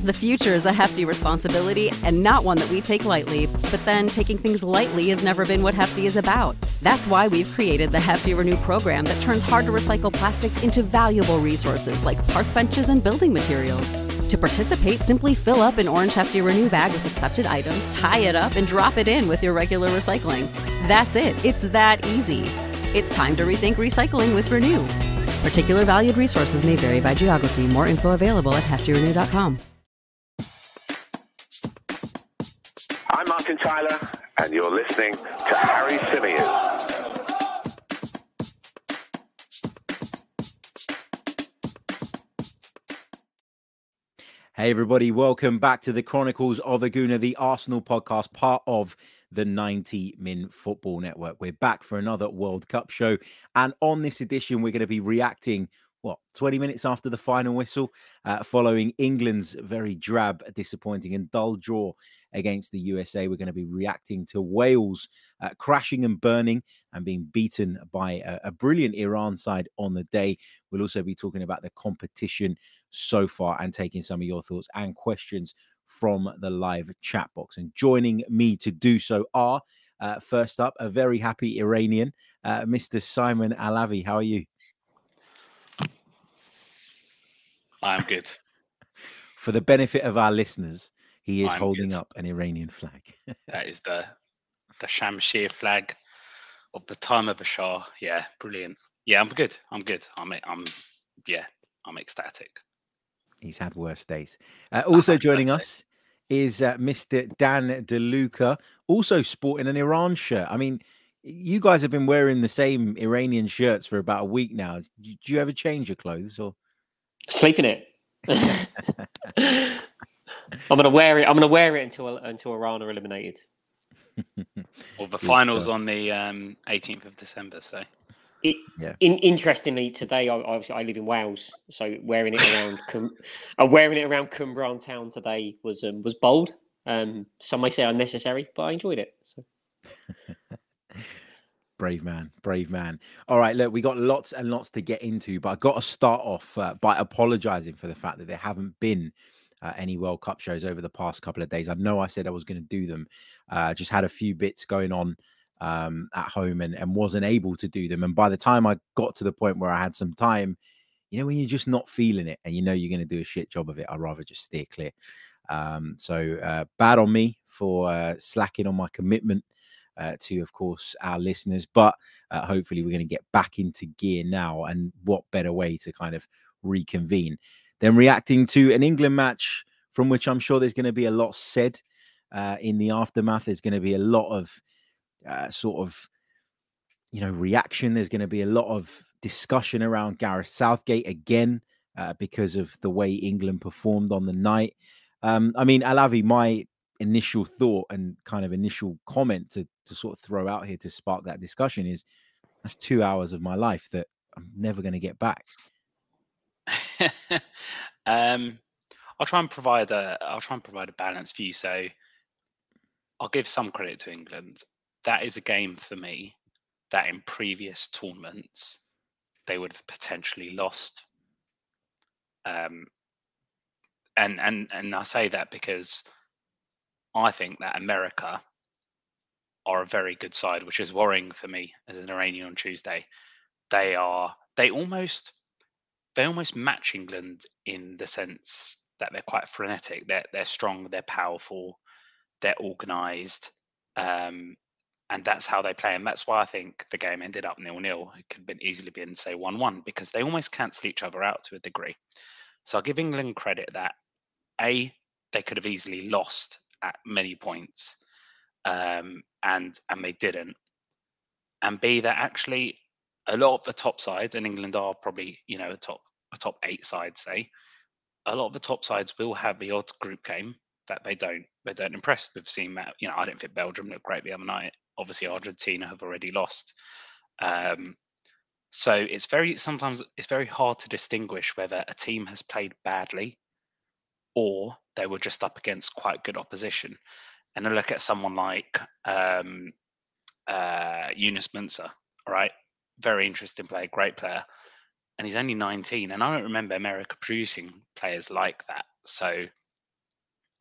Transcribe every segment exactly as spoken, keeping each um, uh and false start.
The future is a hefty responsibility and not one that we take lightly. But then taking things lightly has never been what Hefty is about. That's why we've created the Hefty Renew program that turns hard-to-recycle plastics into valuable resources like park benches and building materials. To participate, simply fill up an orange Hefty Renew bag with accepted items, tie it up, and drop it in with your regular recycling. That's it. It's that easy. It's time to rethink recycling with Renew. Particular valued resources may vary by geography. More info available at hefty renew dot com. I'm Martin Tyler, and you're listening to Harry Symeou. Hey everybody, welcome back to the Chronicles of a Gooner, the Arsenal podcast, part of the ninety min Football Network. We're back for another World Cup show, and on this edition, we're going to be reacting, what, twenty minutes after the final whistle, uh, following England's very drab, disappointing and dull draw against the U S A. We're going to be reacting to Wales uh, crashing and burning and being beaten by a, a brilliant Iran side on the day. We'll also be talking about the competition so far and taking some of your thoughts and questions from the live chat box. And joining me to do so are, uh, first up, a very happy Iranian, uh, Mister Simon Alavi. How are you? I'm good. For the benefit of our listeners, he is I'm holding good. up an Iranian flag. That is the the Shamshir flag of the time of the Shah. Yeah, brilliant. Yeah, I'm good. I'm good. I'm I'm yeah, I'm ecstatic. He's had worse days. Uh, also had joining worse us is uh, Mister Dan DeLuca, also sporting an Iran shirt. I mean, you guys have been wearing the same Iranian shirts for about a week now. Do you ever change your clothes or sleep in it? I'm gonna wear it. I'm gonna wear it until until Iran are eliminated. Well, the Good finals stuff. on the um, eighteenth of December. So It, Yeah. in, interestingly, today I, I I live in Wales, so wearing it around Cum, uh, wearing it around Cumbrian town today was um, was bold. Um, some may say unnecessary, but I enjoyed it. So. Brave man, brave man. All right, look, we got lots and lots to get into, but I got to start off uh, by apologizing for the fact that there haven't been uh, any World Cup shows over the past couple of days. I know I said I was going to do them, uh, just had a few bits going on um, at home and, and wasn't able to do them. And by the time I got to the point where I had some time, you know, when you're just not feeling it and you know you're going to do a shit job of it, I'd rather just steer clear. Um, so uh, bad on me for uh, slacking on my commitment. Uh, to, of course, our listeners, but uh, hopefully we're going to get back into gear now, and what better way to kind of reconvene than reacting to an England match from which I'm sure there's going to be a lot said uh, in the aftermath. There's going to be a lot of uh, sort of, you know, reaction. There's going to be a lot of discussion around Gareth Southgate again uh, because of the way England performed on the night. Um, I mean, Alavi, my initial thought and kind of initial comment to, to sort of throw out here to spark that discussion is that's two hours of my life that I'm never going to get back. um, I'll try and provide a I'll try and provide a balanced view. So I'll give some credit to England. That is a game for me that in previous tournaments they would have potentially lost. Um, and and and I say that because I think that America are a very good side, which is worrying for me as an Iranian on Tuesday. They are they almost they almost match England in the sense that they're quite frenetic. They're they're strong, they're powerful, they're organised, um, and that's how they play. And that's why I think the game ended up nil-nil. It could have been easily been say one-one because they almost cancel each other out to a degree. So I'll give England credit that A, they could have easily lost at many points, um, and and they didn't. And B, that actually a lot of the top sides, and England are probably you know a top a top eight side, say, a lot of the top sides will have the odd group game that they don't they don't impress. We've seen that. You know, I didn't think Belgium looked great the other night. Obviously, Argentina have already lost. Um, so it's very sometimes it's very hard to distinguish whether a team has played badly or they were just up against quite good opposition. And then look at someone like um, uh, Yunus Mensah, all right? Very interesting player, great player. And he's only nineteen. And I don't remember America producing players like that. So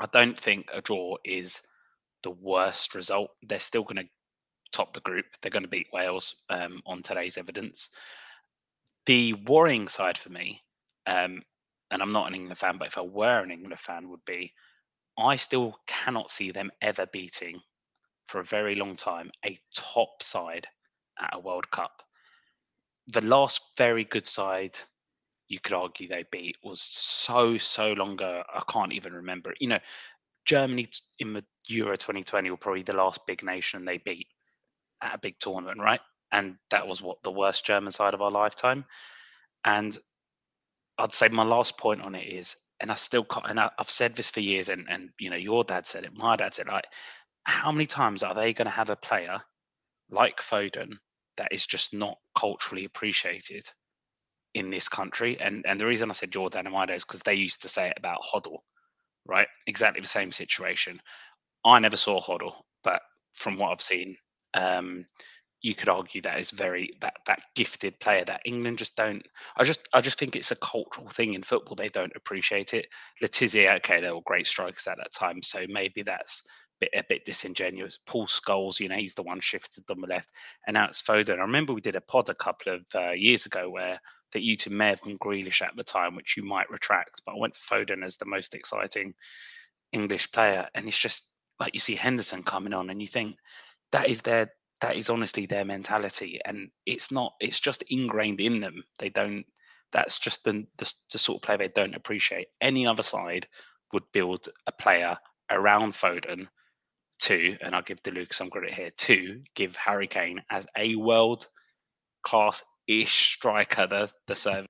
I don't think a draw is the worst result. They're still going to top the group. They're going to beat Wales um, on today's evidence. The worrying side for me, um, and I'm not an England fan, but if I were an England fan, would be I still cannot see them ever beating, for a very long time, a top side at a World Cup. The last very good side you could argue they beat was so, so long ago, I can't even remember it. You know, Germany in the Euro twenty twenty were probably the last big nation they beat at a big tournament, right? And that was what the worst German side of our lifetime. And I'd say my last point on it is, and I still can't, and I, I've said this for years, and and you know, your dad said it, my dad said it, like, how many times are they going to have a player like Foden that is just not culturally appreciated in this country? And and the reason I said Jordan and my dad is because they used to say it about Hoddle, right? Exactly the same situation. I never saw Hoddle, but from what I've seen, um, you could argue that is very that that gifted player that England just don't. I just I just think it's a cultural thing in football. They don't appreciate it. Letizia, okay, they were great strikers at that time, so maybe that's a bit, a bit disingenuous. Paul Scholes, you know, he's the one shifted on the left, and now it's Foden. I remember we did a pod a couple of uh, years ago where that you two may have been Grealish at the time, which you might retract, but I went for Foden as the most exciting English player, and it's just like you see Henderson coming on, and you think that is their that is honestly their mentality, and it's not. It's just ingrained in them. They don't. That's just the the, the sort of player they don't appreciate. Any other side would build a player around Foden to, and I'll give DeLuca some credit here, to give Harry Kane as a world class ish striker the the service.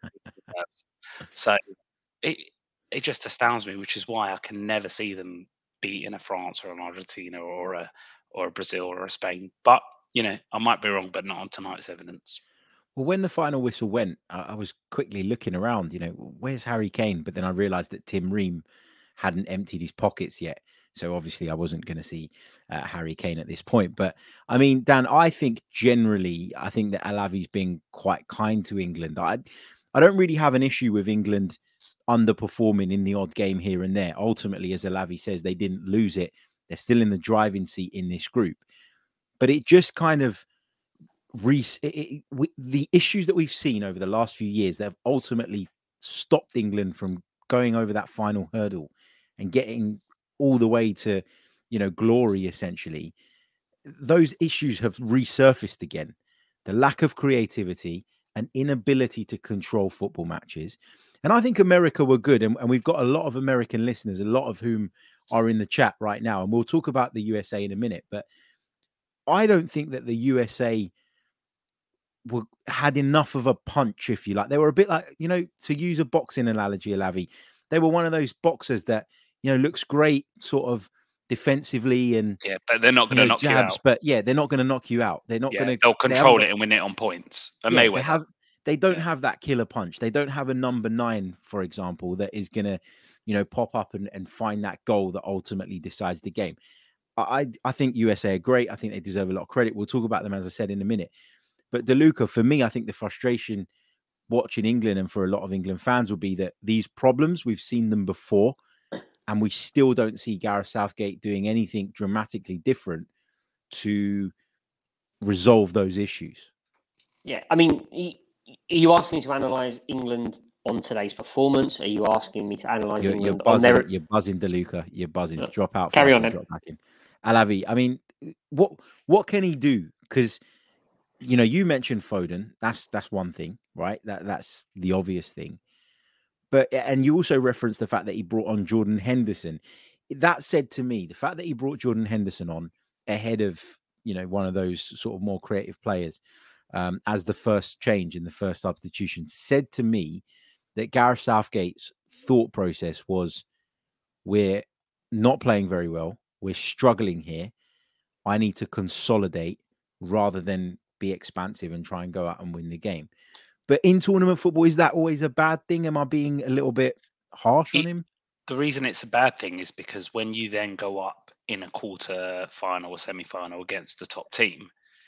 So it it just astounds me, which is why I can never see them beating a France or an Argentina or a or a Brazil or a Spain. But you know, I might be wrong, but not on tonight's evidence. Well, when the final whistle went, I, I was quickly looking around. You know, where's Harry Kane? But then I realised that Tim Ream hadn't emptied his pockets yet. So obviously I wasn't going to see uh, Harry Kane at this point. But I mean, Dan, I think generally, I think that Alavi's being quite kind to England. I, I don't really have an issue with England underperforming in the odd game here and there. Ultimately, as Alavi says, they didn't lose it. They're still in the driving seat in this group. But it just kind of, re- it, it, we, the issues that we've seen over the last few years, they've ultimately stopped England from going over that final hurdle and getting all the way to, you know, glory, essentially. Those issues have resurfaced again. The lack of creativity and inability to control football matches. And I think America were good. And, and we've got a lot of American listeners, a lot of whom are in the chat right now. And we'll talk about the U S A in a minute. But I don't think that the U S A were, had enough of a punch, if you like. They were a bit like, you know, to use a boxing analogy, Alavi, they were one of those boxers that, you know, looks great sort of defensively and yeah, but they're not going to knock jabs, you out. But yeah, they're not going to knock you out. They're not yeah, going to. They'll control they it and win it on points. And yeah, Mayweather. They, have, they don't yeah. have that killer punch. They don't have a number nine, for example, that is going to, you know, pop up and, and find that goal that ultimately decides the game. I I think U S A are great. I think they deserve a lot of credit. We'll talk about them, as I said, in a minute. But DeLuca, for me, I think the frustration watching England and for a lot of England fans will be that these problems, we've seen them before, and we still don't see Gareth Southgate doing anything dramatically different to resolve those issues. Yeah, I mean, are you asking me to analyse England on today's performance? Are you asking me to analyse you're, England you're buzzing, on their... You're buzzing, DeLuca. You're buzzing. Uh, drop out. Carry on, then. Drop back in. Alavi, I mean, what what can he do? Because, you know, you mentioned Foden. That's that's one thing, right? That That's the obvious thing. But, and you also referenced the fact that he brought on Jordan Henderson. That said to me, the fact that he brought Jordan Henderson on ahead of, you know, one of those sort of more creative players um, as the first change in the first substitution said to me that Gareth Southgate's thought process was, we're not playing very well. We're struggling here. I need to consolidate rather than be expansive and try and go out and win the game. But in tournament football, is that always a bad thing? Am I being a little bit harsh on him? The reason it's a bad thing is because when you then go up in a quarter final or semi-final against the top team,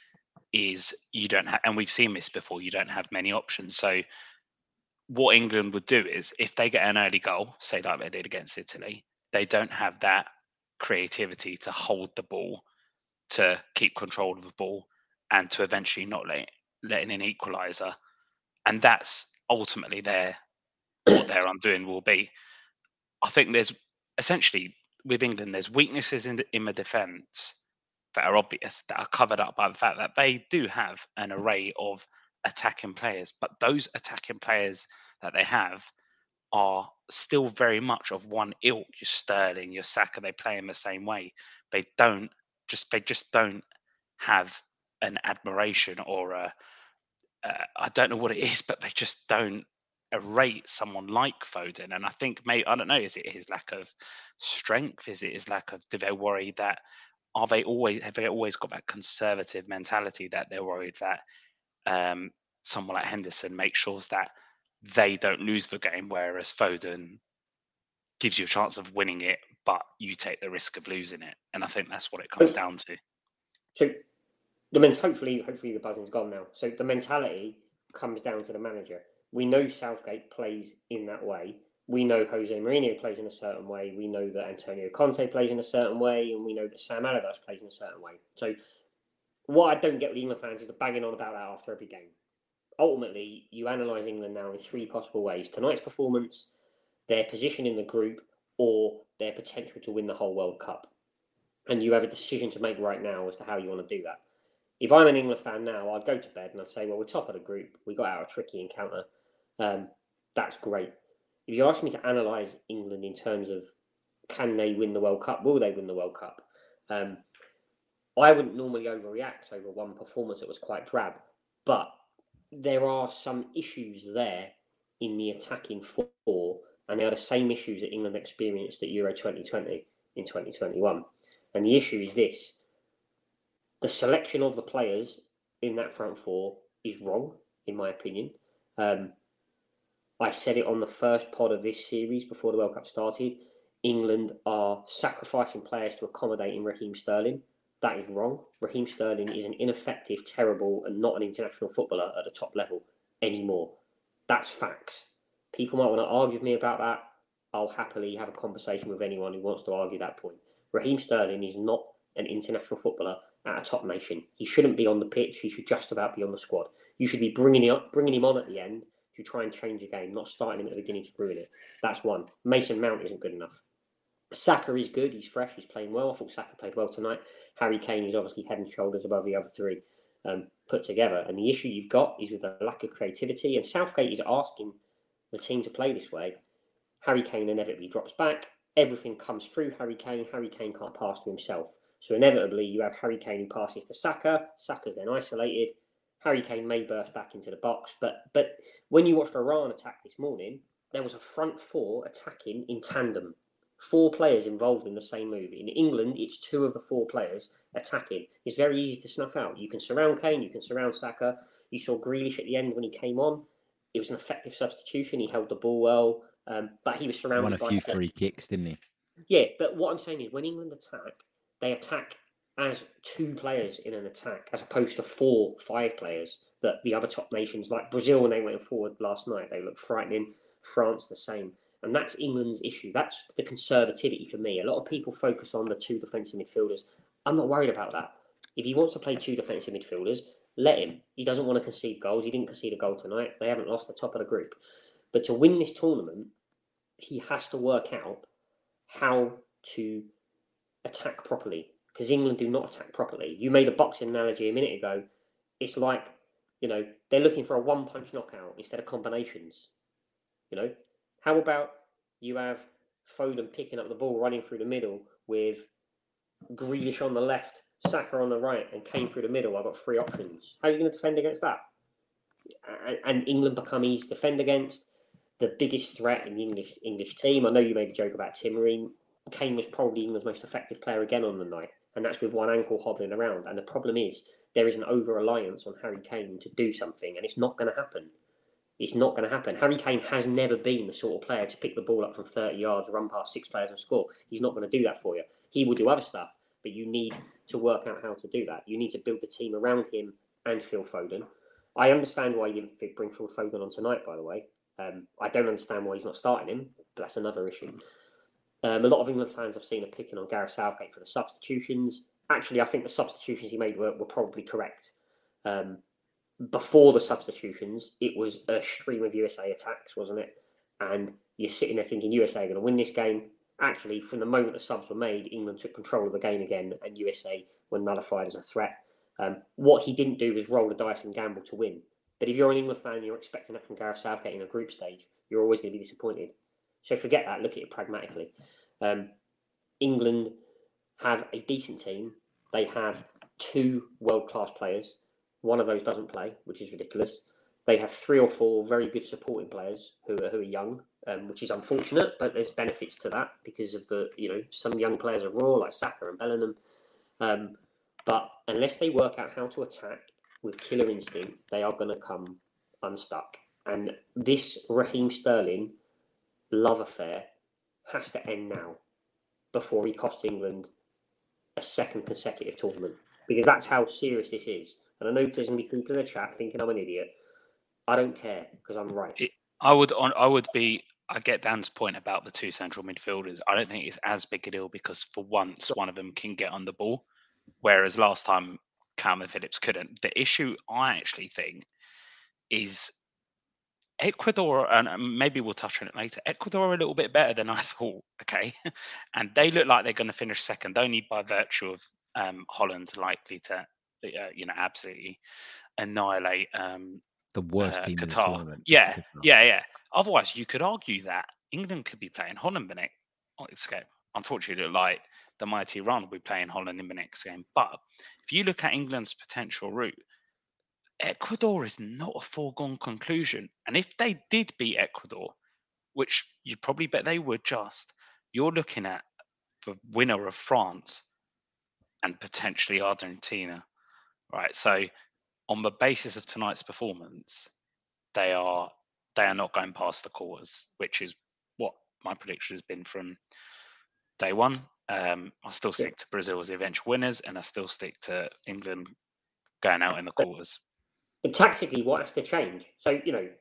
is you don't have, and we've seen this before, you don't have many options. So what England would do is if they get an early goal, say like they did against Italy, they don't have that creativity to hold the ball, to keep control of the ball, and to eventually not let letting an equaliser. And that's ultimately their what their undoing will be. I think there's essentially with England, there's weaknesses in the, in the defence that are obvious, that are covered up by the fact that they do have an array of attacking players, but those attacking players that they have are still very much of one ilk. Your Sterling, your Saka, they play in the same way. They don't just they just don't have an admiration or a uh, I don't know what it is, but they just don't rate someone like Foden. And I think, maybe, I don't know, is it his lack of strength? Is it his lack of, do they worry that, are they always, have they always got that conservative mentality that they're worried that um, someone like Henderson makes sure that they don't lose the game, whereas Foden gives you a chance of winning it, but you take the risk of losing it. And I think that's what it comes so, down to. So the men- hopefully, hopefully the buzzing's gone now. So the mentality comes down to the manager. We know Southgate plays in that way. We know Jose Mourinho plays in a certain way. We know that Antonio Conte plays in a certain way, and we know that Sam Allardyce plays in a certain way. So what I don't get with England fans is the banging on about that after every game. Ultimately, you analyse England now in three possible ways: tonight's performance, their position in the group, or their potential to win the whole World Cup. And you have a decision to make right now as to how you want to do that. If I'm an England fan now, I'd go to bed and I'd say, well, we're top of the group. We got out a tricky encounter. Um, that's great. If you ask me to analyse England in terms of can they win the World Cup, will they win the World Cup? Um, I wouldn't normally overreact over one performance that was quite drab, but there are some issues there in the attacking four, and they are the same issues that England experienced at Euro twenty twenty in twenty twenty-one. And the issue is this: the selection of the players in that front four is wrong, in my opinion. Um, I said it on the first pod of this series before the World Cup started. England are sacrificing players to accommodate in Raheem Sterling. That is wrong. Raheem Sterling is an ineffective, terrible, and not an international footballer at the top level anymore. That's facts. People might want to argue with me about that. I'll happily have a conversation with anyone who wants to argue that point. Raheem Sterling is not an international footballer at a top nation. He shouldn't be on the pitch. He should just about be on the squad. You should be bringing him, up, bringing him on at the end to try and change a game, not starting him at the beginning to ruin it. That's one. Mason Mount isn't good enough. Saka is good. He's fresh. He's playing well. I thought Saka played well tonight. Harry Kane is obviously head and shoulders above the other three um, put together. And the issue you've got is with the lack of creativity. And Southgate is asking the team to play this way. Harry Kane inevitably drops back. Everything comes through Harry Kane. Harry Kane can't pass to himself. So inevitably, you have Harry Kane who passes to Saka. Saka's then isolated. Harry Kane may burst back into the box. But but when you watched Iran attack this morning, there was a front four attacking in tandem. Four players involved in the same move. In England, it's two of the four players attacking. It's very easy to snuff out. You can surround Kane. You can surround Saka. You saw Grealish at the end when he came on. It was an effective substitution. He held the ball well. Um, but he was surrounded Won a by... few free kicks, didn't he? Yeah, but what I'm saying is when England attack, they attack as two players in an attack, as opposed to four, five players that the other top nations, like Brazil, when they went forward last night, they looked frightening. France, the same. And that's England's issue. That's the conservativity for me. A lot of people focus on the two defensive midfielders. I'm not worried about that. If he wants to play two defensive midfielders, let him. He doesn't want to concede goals. He didn't concede a goal tonight. They haven't lost the top of the group. But to win this tournament, he has to work out how to attack properly, because England do not attack properly. You made a boxing analogy a minute ago. It's like, you know, they're looking for a one-punch knockout instead of combinations. You know, how about you have Foden picking up the ball, running through the middle with Grealish on the left, Saka on the right, and Kane through the middle? I've got three options. How are you going to defend against that? And England become easy to defend against. The biggest threat in the English English team. I know you made a joke about Tim Marine. Kane was probably England's most effective player again on the night, and that's with one ankle hobbling around. And the problem is there is an over-reliance on Harry Kane to do something, and it's not going to happen. It's not going to happen. Harry Kane has never been the sort of player to pick the ball up from thirty yards, run past six players and score. He's not going to do that for you. He will do other stuff, but you need to work out how to do that. You need to build the team around him and Phil Foden. I understand why you didn't bring Phil Foden on tonight, by the way. Um, I don't understand why he's not starting him, but that's another issue. Um, a lot of England fans I've seen are picking on Gareth Southgate for the substitutions. Actually, I think the substitutions he made were, were probably correct. Um, before the substitutions, it was a stream of U S A attacks, wasn't it? And you're sitting there thinking U S A are going to win this game. Actually, from the moment the subs were made, England took control of the game again, and U S A were nullified as a threat. Um, what he didn't do was roll the dice and gamble to win. But if you're an England fan and you're expecting that from Gareth Southgate in a group stage, you're always going to be disappointed. So forget that. Look at it pragmatically. Um, England have a decent team. They have two world-class players. One of those doesn't play, which is ridiculous. They have three or four very good supporting players who are, who are young, um, which is unfortunate, but there's benefits to that because of the, you know, some young players are raw, like Saka and Bellingham. Um, but unless they work out how to attack with killer instinct, they are going to come unstuck. And this Raheem Sterling love affair has to end now before he costs England a second consecutive tournament, because that's how serious this is. And I know there's going to be people in the chat thinking I'm an idiot. I don't care because I'm right. It, I would on. I would be. I get Dan's point about the two central midfielders. I don't think it's as big a deal because for once one of them can get on the ball, whereas last time Calvin Phillips couldn't. The issue I actually think is Ecuador, and maybe we'll touch on it later. Ecuador are a little bit better than I thought. Okay, and they look like they're going to finish second, only by virtue of um, Holland likely to, uh, you know, absolutely annihilate. Um, The worst uh, team Qatar. in the tournament. Yeah, Qatar. yeah, yeah. Otherwise, you could argue that England could be playing Holland the next game. Unfortunately, like the mighty Iran will be playing Holland in the next game. But if you look at England's potential route, Ecuador is not a foregone conclusion. And if they did beat Ecuador, which you'd probably bet they would just, you're looking at the winner of France and potentially Argentina, right? So on the basis of tonight's performance, they are they are not going past the quarters, which is what my prediction has been from day one. Um, I still stick to Brazil as the eventual winners, and I still stick to England going out in the quarters. And tactically, what has to change? So, you know,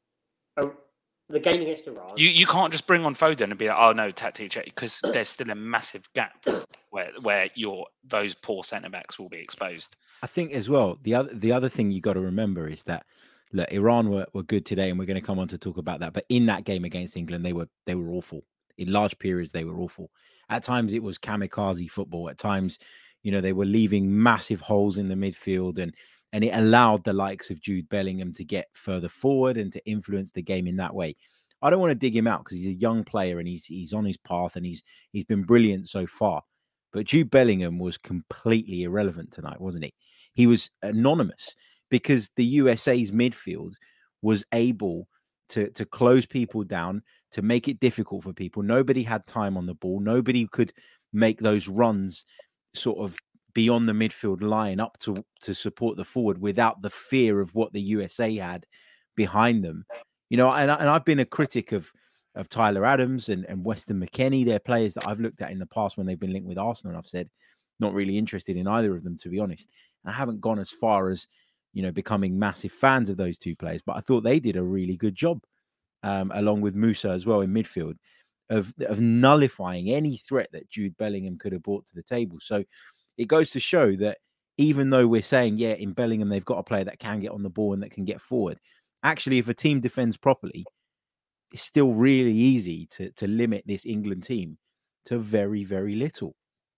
uh, the game against Iran... You you can't just bring on Foden and be like, oh, no, tactic check, because there's still a massive gap where where your those poor centre-backs will be exposed. I think as well, the other the other thing you got to remember is that look, Iran were, were good today, and we're going to come on to talk about that. But in that game against England, they were they were awful. In large periods, they were awful. At times, it was kamikaze football. At times, you know, they were leaving massive holes in the midfield, and and it allowed the likes of Jude Bellingham to get further forward and to influence the game in that way. I don't want to dig him out because he's a young player and he's he's on his path and he's he's been brilliant so far. But Jude Bellingham was completely irrelevant tonight, wasn't he? He was anonymous because the U S A's midfield was able to, to close people down, to make it difficult for people. Nobody had time on the ball. Nobody could make those runs sort of beyond the midfield line up to, to support the forward without the fear of what the U S A had behind them. You know, and, and I've been a critic of of Tyler Adams and, and Weston McKennie. They're players that I've looked at in the past when they've been linked with Arsenal, and I've said not really interested in either of them, to be honest. And I haven't gone as far as, you know, becoming massive fans of those two players, but I thought they did a really good job, um, along with Musa as well in midfield, of, of nullifying any threat that Jude Bellingham could have brought to the table. So it goes to show that even though we're saying, yeah, in Bellingham, they've got a player that can get on the ball and that can get forward, actually, if a team defends properly, it's still really easy to, to limit this England team to very, very little.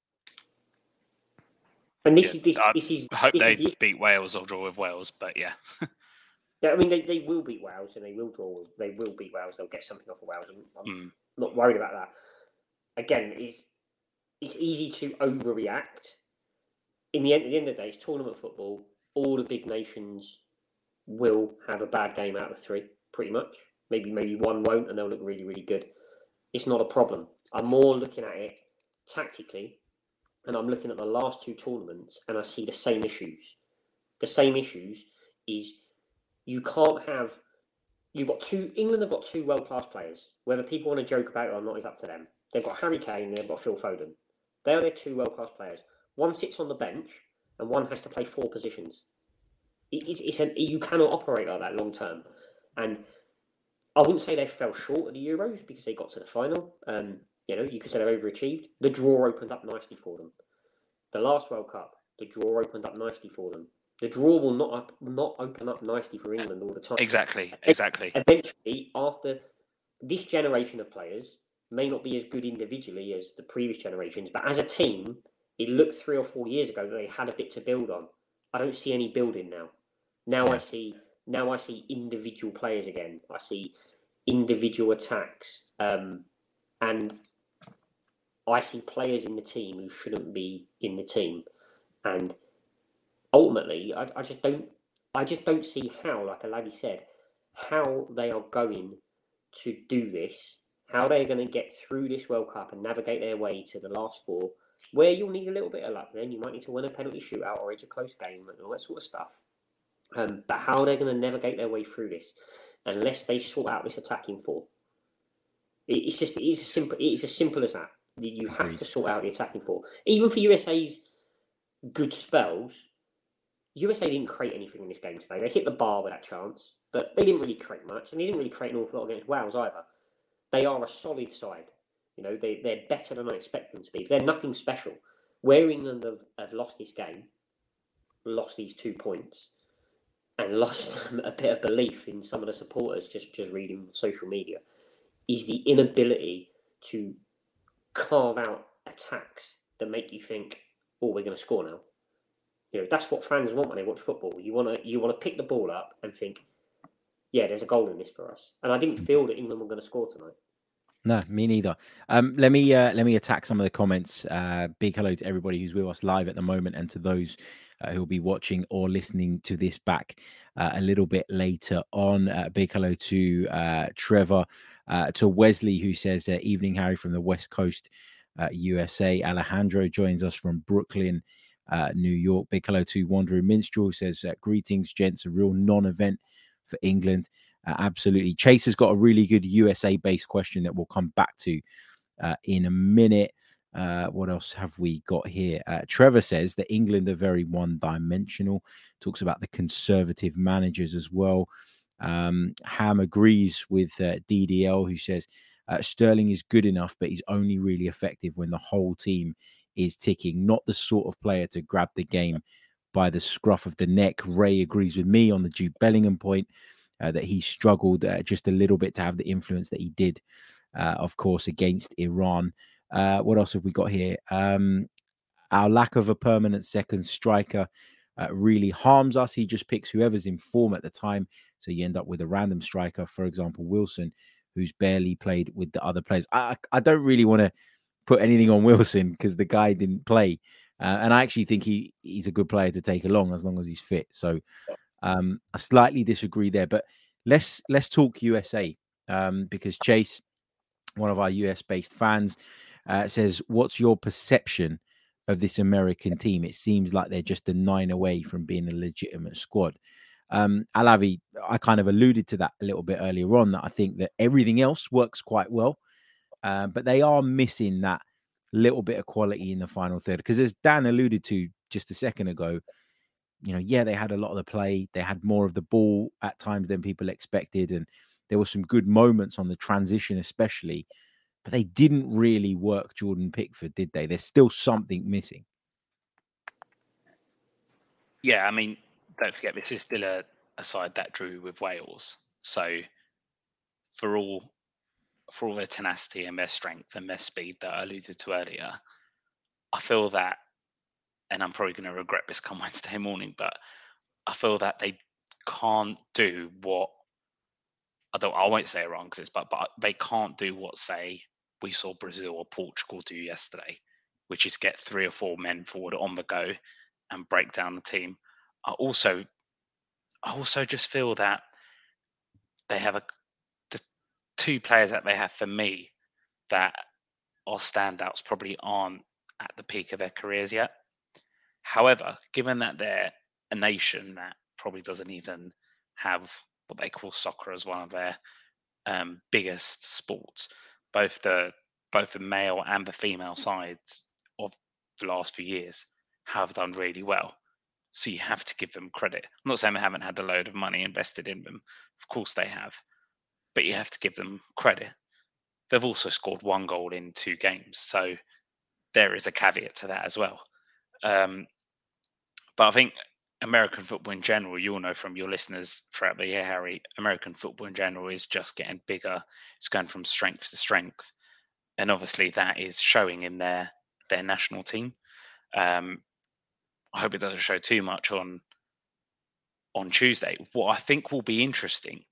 And this Yeah, is this, I this is. I hope this they is the, beat Wales or draw with Wales, but yeah. yeah, I mean, they, they will beat Wales and they will draw. They will beat Wales. They'll get something off of Wales. I'm, I'm Mm. not worried about that. Again, it's it's easy to overreact. In the end, at the end of the day, it's tournament football. All the big nations will have a bad game out of three, pretty much. Maybe maybe one won't, and they'll look really, really good. It's not a problem. I'm more looking at it tactically, and I'm looking at the last two tournaments, and I see the same issues. The same issues is you can't have. You've got two. England have got two world-class players. Whether people want to joke about it or not is up to them. They've got Harry Kane and they've got Phil Foden. They are their two world-class players. One sits on the bench, and one has to play four positions. It's, it's an, you cannot operate like that long term. And I wouldn't say they fell short of the Euros because they got to the final. Um, You know, you could say they're overachieved. The draw opened up nicely for them. The last World Cup, the draw opened up nicely for them. The draw will not up, not open up nicely for England all the time. Exactly, exactly. Eventually, after this generation of players may not be as good individually as the previous generations, but as a team, it looked three or four years ago that they had a bit to build on. I don't see any building now. Now I see now I see individual players again. I see individual attacks, um, and I see players in the team who shouldn't be in the team, and ultimately, I, I just don't, I just don't see how, like Alavi said, how they are going to do this, how they're going to get through this World Cup and navigate their way to the last four, where you'll need a little bit of luck. Then you might need to win a penalty shootout or edge a close game and all that sort of stuff. Um, but how they're going to navigate their way through this, unless they sort out this attacking four, it, it's just it is as simple. It is as simple as that. You have to sort out the attacking four. Even for U S A's good spells, U S A didn't create anything in this game today. They hit the bar with that chance, but they didn't really create much, and they didn't really create an awful lot against Wales either. They are a solid side. You know, they, they're better than I expect them to be. They're nothing special. Where England have, have lost this game, lost these two points, and lost a bit of belief in some of the supporters, just, just reading social media, is the inability to carve out attacks that make you think, oh, we're going to score now. You know, that's what fans want when they watch football. You want to you want to pick the ball up and think, yeah, there's a goal in this for us. And I didn't feel that England were going to score tonight. No, me neither. Um, let me uh, let me attack some of the comments. Uh, big hello to everybody who's with us live at the moment, and to those uh, who will be watching or listening to this back uh, a little bit later on. Uh, big hello to uh, Trevor, uh, to Wesley, who says, uh, "Evening, Harry, from the West Coast, uh, U S A." Alejandro joins us from Brooklyn, uh, New York. Big hello to Wanderer Minstrel, who says, uh, "Greetings, gents. A real non-event for England." Uh, absolutely. Chase has got a really good U S A-based question that we'll come back to uh, in a minute. Uh, what else have we got here? Uh, Trevor says that England are very one-dimensional. Talks about the conservative managers as well. Um, Ham agrees with uh, D D L, who says uh, Sterling is good enough, but he's only really effective when the whole team is ticking. Not the sort of player to grab the game by the scruff of the neck. Ray agrees with me on the Jude Bellingham point. Uh, that he struggled uh, just a little bit to have the influence that he did, uh, of course, against Iran. Uh, what else have we got here? Um, our lack of a permanent second striker uh, really harms us. He just picks whoever's in form at the time. So you end up with a random striker, for example, Wilson, who's barely played with the other players. I, I don't really want to put anything on Wilson because the guy didn't play. Uh, and I actually think he he's a good player to take along as long as he's fit. So Um, I slightly disagree there, but let's let's talk U S A um, because Chase, one of our U S-based fans, uh, says, "What's your perception of this American team? It seems like they're just a nine away from being a legitimate squad." Um, Alavi, I kind of alluded to that a little bit earlier on, that I think that everything else works quite well, uh, but they are missing that little bit of quality in the final third. Because as Dan alluded to just a second ago, you know, yeah, they had a lot of the play. They had more of the ball at times than people expected. And there were some good moments on the transition, especially. But they didn't really work Jordan Pickford, did they? There's still something missing. Yeah, I mean, don't forget, this is still a, a side that drew with Wales. So for all for all their tenacity and their strength and their speed that I alluded to earlier, I feel that, and I'm probably going to regret this come Wednesday morning, but I feel that they can't do what I don't. I won't say it wrong because it's but but they can't do what, say, we saw Brazil or Portugal do yesterday, which is get three or four men forward on the go and break down the team. I also, I also just feel that they have a the two players that they have for me that are standouts probably aren't at the peak of their careers yet. However, given that they're a nation that probably doesn't even have what they call soccer as one of their um, biggest sports, both the both the male and the female sides of the last few years have done really well. So you have to give them credit. I'm not saying they haven't had a load of money invested in them. Of course they have. But you have to give them credit. they've also scored one goal in two games. So there is a caveat to that as well. Um, but I think American football in general, you'll know from your listeners throughout the year, Harry, American football in general is just getting bigger. It's going from strength to strength. And obviously that is showing in their, their national team. Um, I hope it doesn't show too much on on Tuesday. What I think will be interesting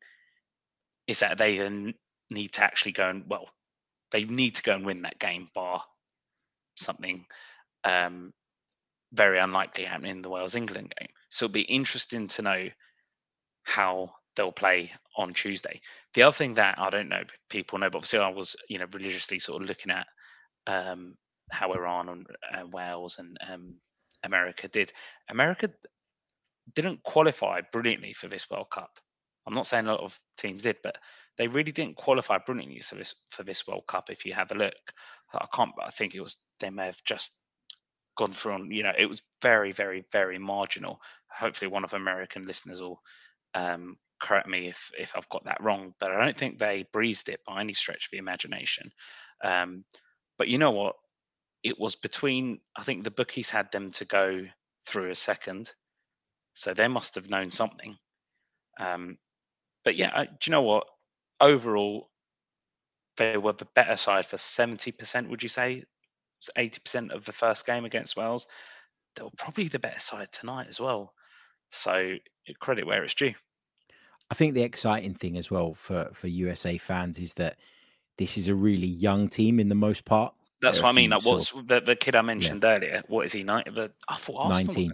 is that they then need to actually go and, well, they need to go and win that game, bar something um, very unlikely happening in the Wales-England game. So it'll be interesting to know how they'll play on Tuesday. The other thing that I don't know, people know, but obviously I was, you know, religiously sort of looking at um, how Iran and uh, Wales and um, America did. America didn't qualify brilliantly for this World Cup. I'm not saying a lot of teams did, but they really didn't qualify brilliantly for this for this World Cup. If you have a look, I can't. I think it was they may have just gone through on. You know, it was very, very, very marginal. Hopefully, one of American listeners will um, correct me if if I've got that wrong. But I don't think they breezed it by any stretch of the imagination. Um, but you know what? It was between. I think the bookies had them to go through a second, so they must have known something. Um, but yeah, I, do you know what? Overall, they were the better side for seventy percent, would you say? eighty percent of the first game against Wales. They were probably the better side tonight as well. So credit where it's due. I think the exciting thing as well for, for U S A fans is that this is a really young team in the most part. That's what I mean. Like what's the, the kid I mentioned yeah. earlier? What is he? The, I thought Arsenal nineteen.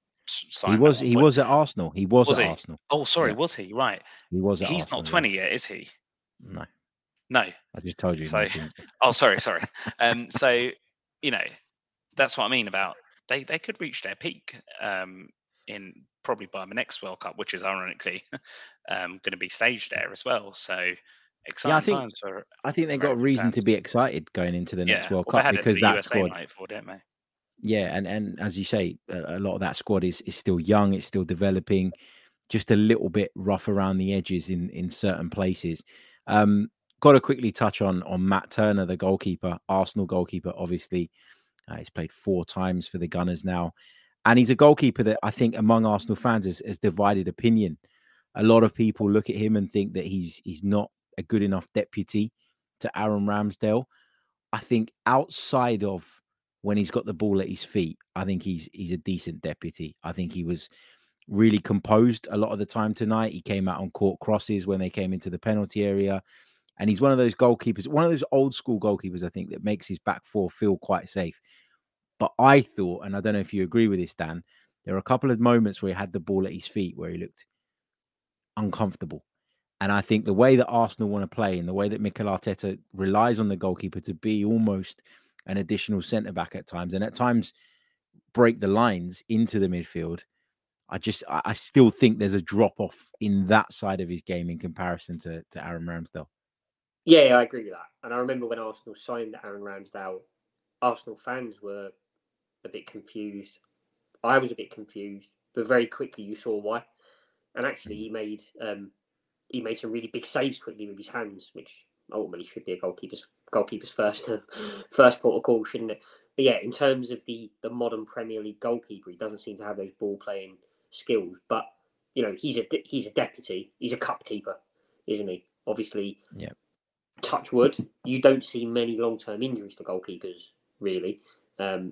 He was he was at Arsenal. He was, was at he? Arsenal. Oh, sorry, yeah. was he? Right. He was at He's Arsenal, not twenty yeah. yet, is he? No. No. I just told you. So, oh, sorry, sorry. Um, so, you know, that's what I mean about they, they could reach their peak um, in probably by the next World Cup, which is ironically um, going to be staged there as well. So, exciting yeah, I think, times for I think they've American got a reason fans. to be excited going into the next yeah. World well, Cup because that squad. For, didn't they? Yeah, and, and as you say, a, a lot of that squad is, is still young, it's still developing, just a little bit rough around the edges in, in certain places. Um, got to quickly touch on on Matt Turner, the goalkeeper, Arsenal goalkeeper, obviously. Uh, he's played four times for the Gunners now. And he's a goalkeeper that I think among Arsenal fans has, has divided opinion. A lot of people look at him and think that he's he's not a good enough deputy to Aaron Ramsdale. I think outside of when he's got the ball at his feet, I think he's he's a decent deputy. I think he was really composed a lot of the time tonight. He came out on court crosses when they came into the penalty area. And he's one of those goalkeepers, one of those old school goalkeepers, I think, that makes his back four feel quite safe. But I thought, and I don't know if you agree with this, Dan, there were a couple of moments where he had the ball at his feet where he looked uncomfortable. And I think the way that Arsenal want to play and the way that Mikel Arteta relies on the goalkeeper to be almost an additional centre-back at times, and at times break the lines into the midfield, I just, I still think there's a drop-off in that side of his game in comparison to, to Aaron Ramsdale. Yeah, yeah, I agree with that. And I remember when Arsenal signed Aaron Ramsdale, Arsenal fans were a bit confused. I was a bit confused, but very quickly you saw why. And actually, he made um, he made some really big saves quickly with his hands, which ultimately should be a goalkeeper's goalkeeper's first uh, first port of call, shouldn't it? But yeah, in terms of the the modern Premier League goalkeeper, he doesn't seem to have those ball playing skills. But you know, he's a he's a deputy, he's a cup keeper, isn't he? Obviously, yeah. Touch wood, you don't see many long-term injuries to goalkeepers, really. Um,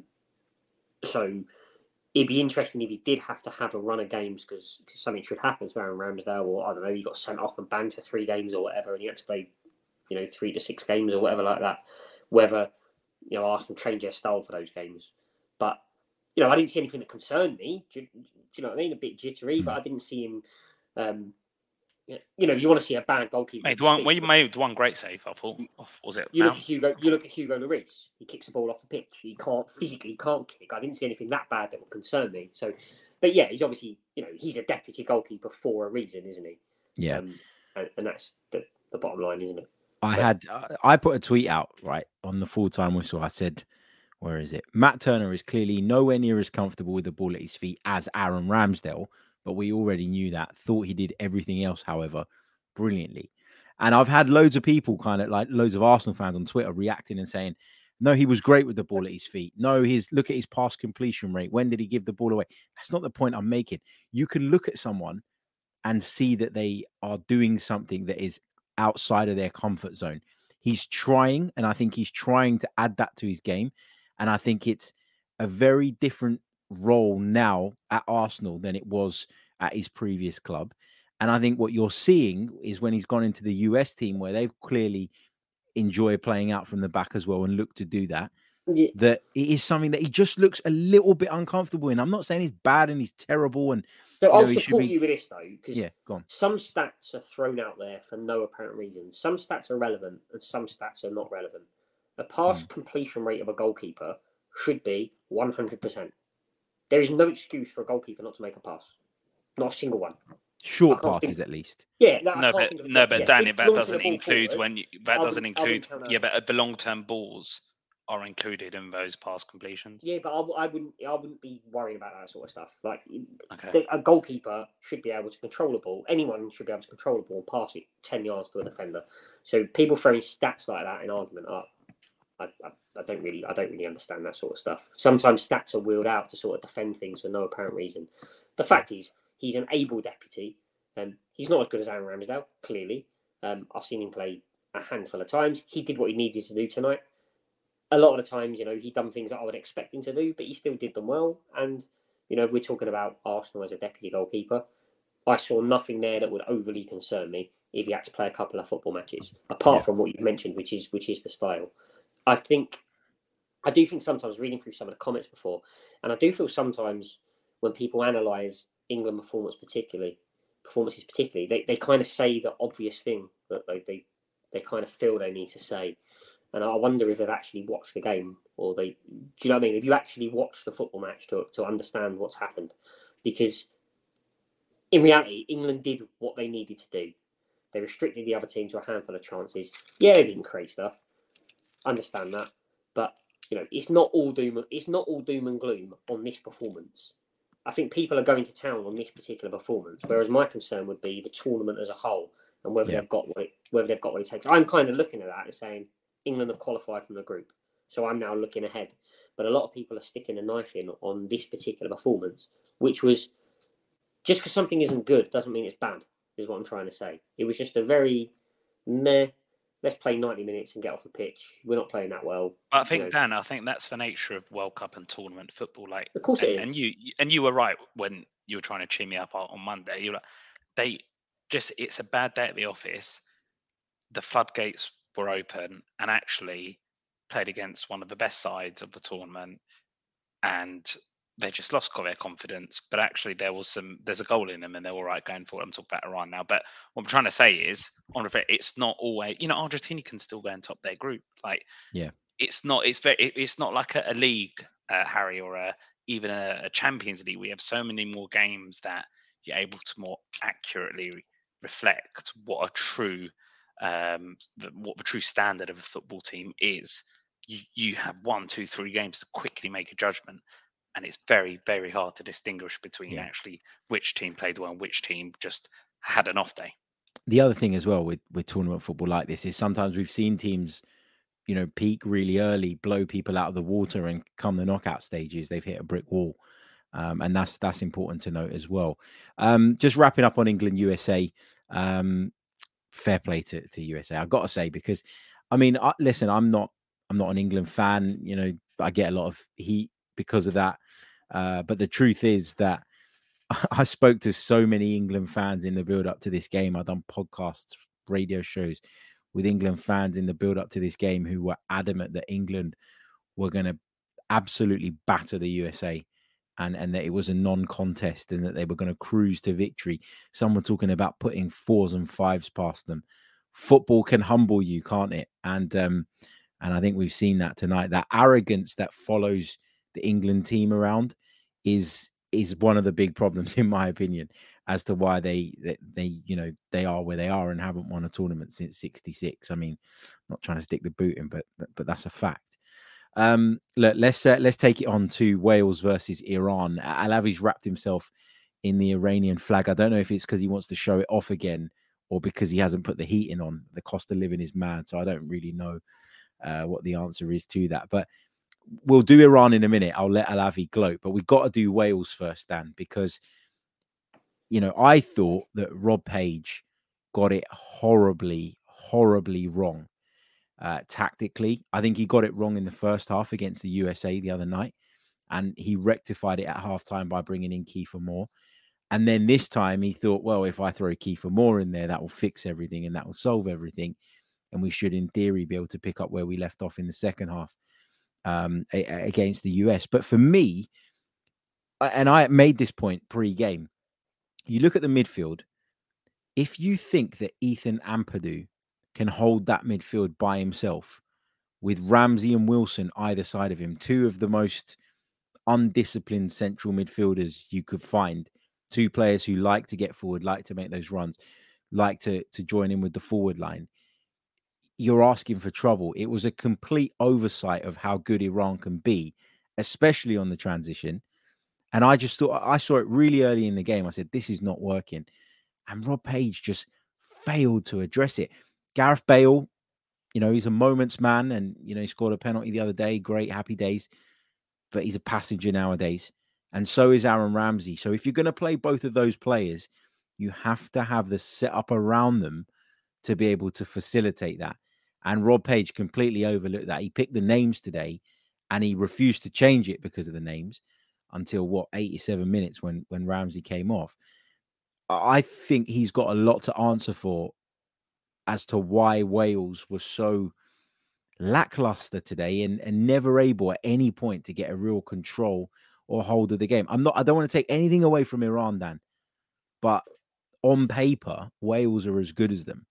so it'd be interesting if he did have to have a run of games because something should happen to Aaron Ramsdale, or I don't know, he got sent off and banned for three games or whatever, and he had to play, you know, three to six games or whatever like that. Whether, you know, Arsenal changed their style for those games. But, you know, I didn't see anything that concerned me. Do, do you know what I mean? A bit jittery, mm. but I didn't see him... Um, You know, if you want to see a bad goalkeeper, mate, the one, well, you made one great save. I thought, was it? You look at Hugo. You look at Hugo Lloris. He kicks the ball off the pitch. He can't physically can't kick. I didn't see anything that bad that would concern me. So, but yeah, he's obviously, you know, he's a deputy goalkeeper for a reason, isn't he? Yeah, um, and, and that's the, the bottom line, isn't it? I but, had I put a tweet out right on the full time whistle. I said, "Where is it? Matt Turner is clearly nowhere near as comfortable with the ball at his feet as Aaron Ramsdale." But we already knew that. Thought he did everything else, however, brilliantly. And I've had loads of people, kind of like loads of Arsenal fans on Twitter, reacting and saying, no, he was great with the ball at his feet. No, his look at his pass completion rate. When did he give the ball away? That's not the point I'm making. You can look at someone and see that they are doing something that is outside of their comfort zone. He's trying, and I think he's trying to add that to his game. And I think it's a very different role now at Arsenal than it was at his previous club. And I think what you're seeing is when he's gone into the U S team, where they've clearly enjoy playing out from the back as well and look to do that, yeah. that it is something that he just looks a little bit uncomfortable in. I'm not saying he's bad and he's terrible. And so you I'll know, support be... you with this, though, because yeah, go on. Some stats are thrown out there for no apparent reason. Some stats are relevant and some stats are not relevant. A pass mm. completion rate of a goalkeeper should be one hundred percent. There is no excuse for a goalkeeper not to make a pass. Not a single one. Short passes, think... at least. Yeah, no, no, but, no, but yeah. Danny, that doesn't include forward, when you, that I'll, doesn't include. Yeah, but the long-term balls are included in those pass completions. Yeah, but I, I wouldn't. I wouldn't be worrying about that sort of stuff. Like, okay. the, a goalkeeper should be able to control the ball. Anyone should be able to control the ball and pass it ten yards to a defender. So people throwing stats like that in argument up, I, I, I don't really, I don't really understand that sort of stuff. Sometimes stats are wheeled out to sort of defend things for no apparent reason. The fact is, he's an able deputy. Um, he's not as good as Aaron Ramsdale, clearly. Um, I've seen him play a handful of times. He did what he needed to do tonight. A lot of the times, you know, he done things that I would expect him to do, but he still did them well. And, you know, if we're talking about Arsenal as a deputy goalkeeper, I saw nothing there that would overly concern me if he had to play a couple of football matches, apart yeah. from what you've mentioned, which is which is the style. I think, I do think sometimes, reading through some of the comments before, and I do feel sometimes when people analyse England performance particularly, performances particularly, they, they kind of say the obvious thing that they, they they kind of feel they need to say. And I wonder if they've actually watched the game, or they, do you know what I mean? If you actually watch the football match to to understand what's happened. Because in reality, England did what they needed to do. They restricted the other team to a handful of chances. Yeah, they didn't create stuff. Understand that. But, you know, it's not all doom, it's not all doom and gloom on this performance. I think people are going to town on this particular performance, whereas my concern would be the tournament as a whole and whether yeah. they've got what it, whether they've got what it takes. I'm kind of looking at that and saying England have qualified from the group, so I'm now looking ahead. But a lot of people are sticking a knife in on this particular performance, which was just because something isn't good doesn't mean it's bad. Is what I'm trying to say. It was just a very meh. Let's play ninety minutes and get off the pitch. We're not playing that well. I think, you know. Dan, I think that's the nature of World Cup and tournament football. Like, of course and, it is. And you and you were right when you were trying to cheer me up on Monday. You were like, they just, it's a bad day at the office. The floodgates were open and actually played against one of the best sides of the tournament, and they just lost their confidence. But actually, there was some, there's a goal in them, and they're all right going forward. I'm talking about Iran now, but what I'm trying to say is, on it's not always, you know, Argentina can still go and top their group. Like, yeah, it's not, it's very, it's not like a, a league, uh, Harry, or a even a, a Champions League. We have so many more games that you're able to more accurately reflect what a true, um, what the true standard of a football team is. You you have one, two, three games to quickly make a judgment. And it's very, very hard to distinguish between yeah. actually which team played well and which team just had an off day. The other thing as well with, with tournament football like this is sometimes we've seen teams, you know, peak really early, blow people out of the water, and come the knockout stages, they've hit a brick wall. Um, and that's that's important to note as well. Um, just wrapping up on England, U S A, um, fair play to, to U S A. I've got to say, because, I mean, I, listen, I'm not I'm not an England fan. You know, I get a lot of heat because of that. Uh, but the truth is that I spoke to so many England fans in the build up to this game. I've done podcasts, radio shows with England fans in the build up to this game who were adamant that England were going to absolutely batter the U S A, and, and that it was a non-contest and that they were going to cruise to victory. Some were talking about putting fours and fives past them. Football can humble you, can't it? And, um, and I think we've seen that tonight. That arrogance that follows the England team around is is one of the big problems, in my opinion, as to why they, they they you know they are where they are and haven't won a tournament since sixty-six. I mean, not trying to stick the boot in, but but that's a fact. Um, let, let's uh, let's take it on to Wales versus Iran. Alavi's wrapped himself in the Iranian flag. I don't know if it's because he wants to show it off again, or because he hasn't put the heating on. The cost of living is mad, so I don't really know uh, what the answer is to that. But we'll do Iran in a minute. I'll let Alavi gloat, but we've got to do Wales first, Dan, because, you know, I thought that Rob Page got it horribly, horribly wrong uh, tactically. I think he got it wrong in the first half against the U S A the other night, and he rectified it at halftime by bringing in Kiefer Moore. And then this time he thought, well, if I throw Kiefer Moore in there, that will fix everything and that will solve everything. And we should, in theory, be able to pick up where we left off in the second half um, a- a- against the U S. But for me, and I made this point pre-game, you look at the midfield. If you think that Ethan Ampadu can hold that midfield by himself with Ramsey and Wilson either side of him, two of the most undisciplined central midfielders you could find, two players who like to get forward, like to make those runs, like to, to join in with the forward line, you're asking for trouble. It was a complete oversight of how good Iran can be, especially on the transition. And I just thought, I saw it really early in the game. I said, this is not working. And Rob Page just failed to address it. Gareth Bale, you know, he's a moments man, and, you know, he scored a penalty the other day. Great, happy days. But he's a passenger nowadays. And so is Aaron Ramsey. So if you're going to play both of those players, you have to have the setup around them to be able to facilitate that. And Rob Page completely overlooked that. He picked the names today and he refused to change it because of the names until, what, eighty-seven minutes when, when Ramsey came off. I think he's got a lot to answer for as to why Wales was so lackluster today and, and never able at any point to get a real control or hold of the game. I'm not, I don't want to take anything away from Iran, Dan, but on paper, Wales are as good as them.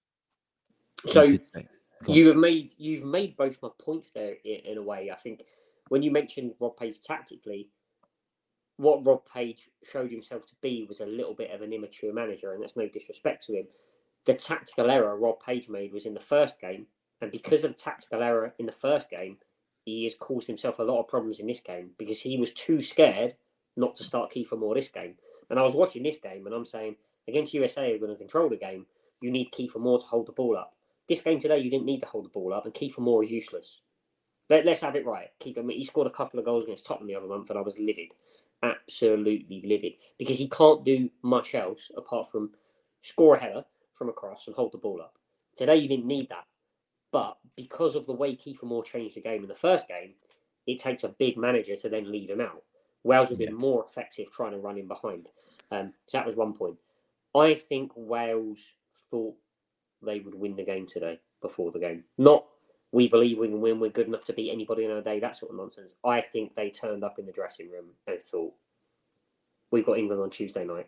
So you, you have made you've made both my points there in, in a way. I think when you mentioned Rob Page tactically, what Rob Page showed himself to be was a little bit of an immature manager, and that's no disrespect to him. The tactical error Rob Page made was in the first game, and because of the tactical error in the first game, he has caused himself a lot of problems in this game because he was too scared not to start Kiefer Moore this game. And I was watching this game, and I'm saying, against U S A, who are going to control the game, you need Kiefer Moore to hold the ball up. This game today, you didn't need to hold the ball up, and Kiefer Moore is useless. Let, let's have it right. Kiefer, he scored a couple of goals against Tottenham the other month, and I was livid. Absolutely livid. Because he can't do much else apart from score a header from across and hold the ball up. Today, you didn't need that. But because of the way Kiefer Moore changed the game in the first game, it takes a big manager to then leave him out. Wales have been yeah. more effective trying to run in behind. Um, so that was one point. I think Wales thought they would win the game today before the game. Not, we believe we can win, we're good enough to beat anybody in our day, that sort of nonsense. I think they turned up in the dressing room and thought, we've got England on Tuesday night.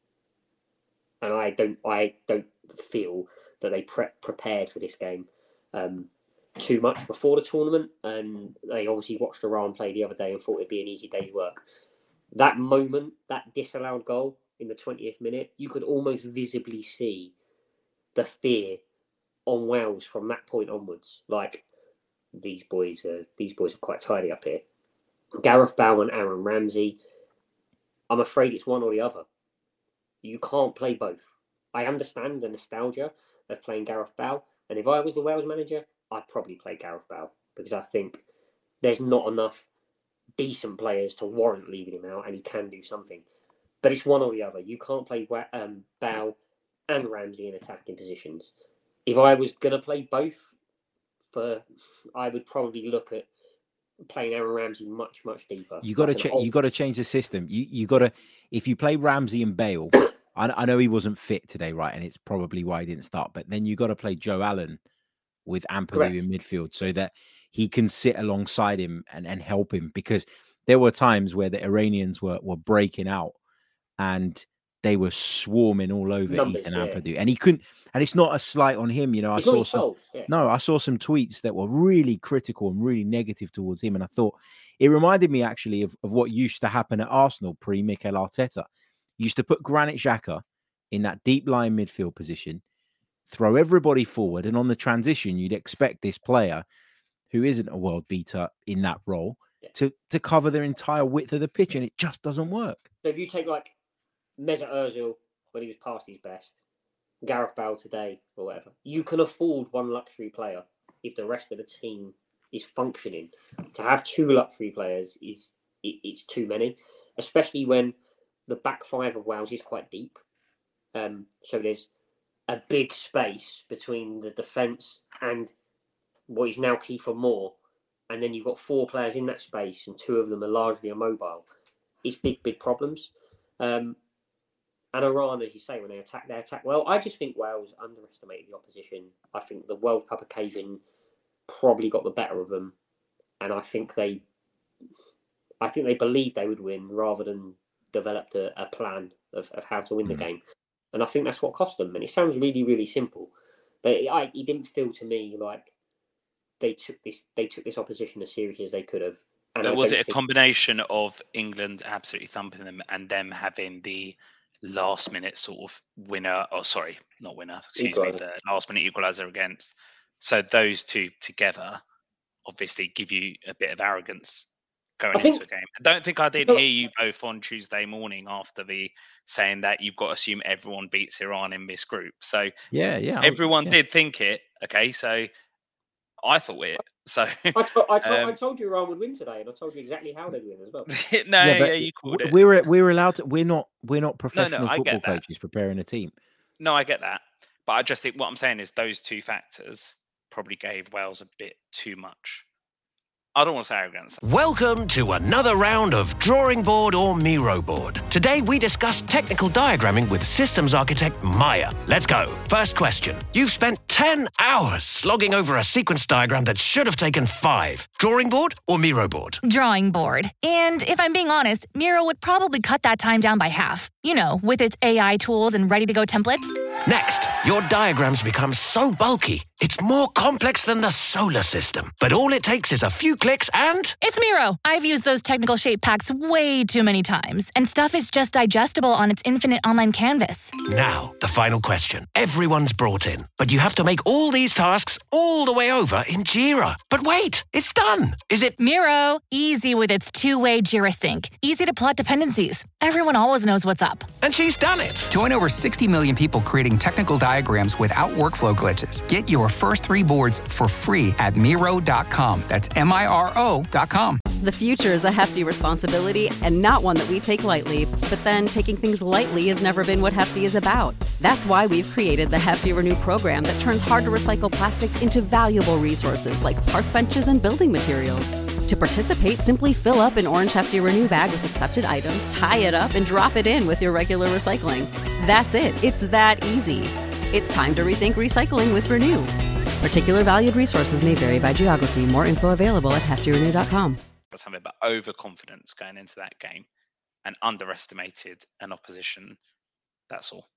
And I don't I don't feel that they pre- prepared for this game um, too much before the tournament. And they obviously watched Iran play the other day and thought it'd be an easy day's work. That moment, that disallowed goal in the twentieth minute, you could almost visibly see the fear on Wales from that point onwards. Like, these boys are these boys are quite tidy up here. Gareth Bale and Aaron Ramsey, I'm afraid it's one or the other. You can't play both. I understand the nostalgia of playing Gareth Bale, and if I was the Wales manager, I'd probably play Gareth Bale because I think there's not enough decent players to warrant leaving him out, and he can do something. But it's one or the other. You can't play um, Bale and Ramsey in attacking positions. If I was going to play both, for I would probably look at playing Aaron Ramsey much, much deeper. You got to ch- you got to change the system. You you got to, if you play Ramsey and Bale, I, I know he wasn't fit today, right? And it's probably why he didn't start. But then you got to play Joe Allen with Ampadu in midfield so that he can sit alongside him and, and help him, because there were times where the Iranians were were breaking out and they were swarming all over Numbers, Ethan Ampadu, yeah. and he couldn't. And it's not a slight on him, you know. I it's saw some, yeah. no, I saw some tweets that were really critical and really negative towards him, and I thought it reminded me actually of, of what used to happen at Arsenal pre Mikel Arteta. You used to put Granit Xhaka in that deep line midfield position, throw everybody forward, and on the transition, you'd expect this player who isn't a world beater in that role yeah. to to cover their entire width of the pitch, and it just doesn't work. So if you take like Mesut Ozil when he was past his best, Gareth Bale today or whatever. You can afford one luxury player if the rest of the team is functioning. To have two luxury players is it, it's too many, especially when the back five of Wales is quite deep. Um, so there's a big space between the defence and what is now Kiefer Moore, and then you've got four players in that space, and two of them are largely immobile. It's big, big problems. Um, and Iran, as you say, when they attack, they attack well. I just think Wales underestimated the opposition. I think the World Cup occasion probably got the better of them, and I think they, I think they believed they would win rather than developed a, a plan of, of how to win mm. the game. And I think that's what cost them. And it sounds really, really simple, but it, I, it didn't feel to me like they took this they took this opposition as seriously as they could have. And so was it a think... combination of England absolutely thumping them and them having the last minute sort of winner? Oh, sorry, not winner. Excuse equalizer. me, the last minute equaliser against. So those two together obviously give you a bit of arrogance going I into think, a game. I don't think I did hear you both on Tuesday morning after the saying that you've got to assume everyone beats Iran in this group. So yeah, yeah, everyone yeah. did think it. Okay, so I thought it. So I, to, I, to, um, I told you Iran would win today, and I told you exactly how they'd win as well. no, yeah, yeah, you called it. We're we're allowed to. We're not we're not professional no, no, football coaches preparing a team. No, I get that, but I just think what I'm saying is those two factors probably gave Wales a bit too much. I don't want to say arrogance. Welcome to another round of Drawing Board or Miro Board. Today we discuss technical diagramming with systems architect Maya. Let's go. First question. You've spent ten hours slogging over a sequence diagram that should have taken five. Drawing board or Miro board? Drawing board. And if I'm being honest, Miro would probably cut that time down by half. You know, with its A I tools and ready-to-go templates. Next, your diagrams become so bulky, it's more complex than the solar system. But all it takes is a few clicks and... It's Miro. I've used those technical shape packs way too many times, and stuff is just digestible on its infinite online canvas. Now, the final question. Everyone's brought in, but you have to make all these tasks all the way over in Jira. But wait, it's done. Is it... Miro. Easy with its two-way Jira sync. Easy to plot dependencies. Everyone always knows what's up. And she's done it. Join over sixty million people creating technical diagrams without workflow glitches. Get your first three boards for free at Miro dot com. That's M I R O dot com. The future is a hefty responsibility and not one that we take lightly, but then taking things lightly has never been what Hefty is about. That's why we've created the Hefty Renew program that turns hard to recycle plastics into valuable resources like park benches and building materials. To participate, simply fill up an orange Hefty Renew bag with accepted items, tie it up, and drop it in with your regular recycling. That's it. It's that easy. It's time to rethink recycling with Renew. Particular valued resources may vary by geography. More info available at hefty renew dot com. Something about overconfidence going into that game and underestimated an opposition. That's all.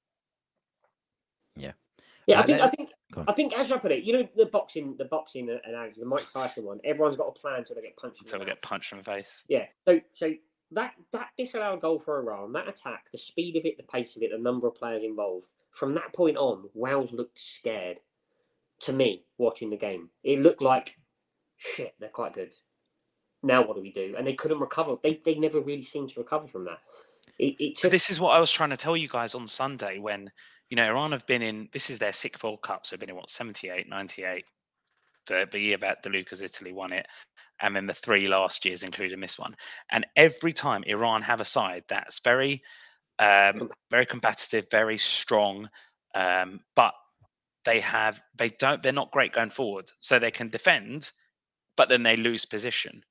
Yeah. Yeah, I think I think I think as I put it, you know, the boxing, the boxing analogy, the Mike Tyson one. Everyone's got a plan until they get punched. Until they get punched in the face. Yeah. So so that that disallowed goal for Iran, that attack, the speed of it, the pace of it, the number of players involved. From that point on, Wales looked scared. To me, watching the game, it looked like shit. They're quite good. Now what do we do? And they couldn't recover. They they never really seemed to recover from that. It, it took... This is what I was trying to tell you guys on Sunday when, you know, Iran have been in, this is their sixth World Cup. So they've been in, what, seventy-eight, ninety-eight. The, the year that DeLuca's Italy won it. And then the three last years, including this one. And every time Iran have a side that's very, um, very competitive, very strong, um, but they have, they don't, they're not great going forward. So they can defend, but then they lose position.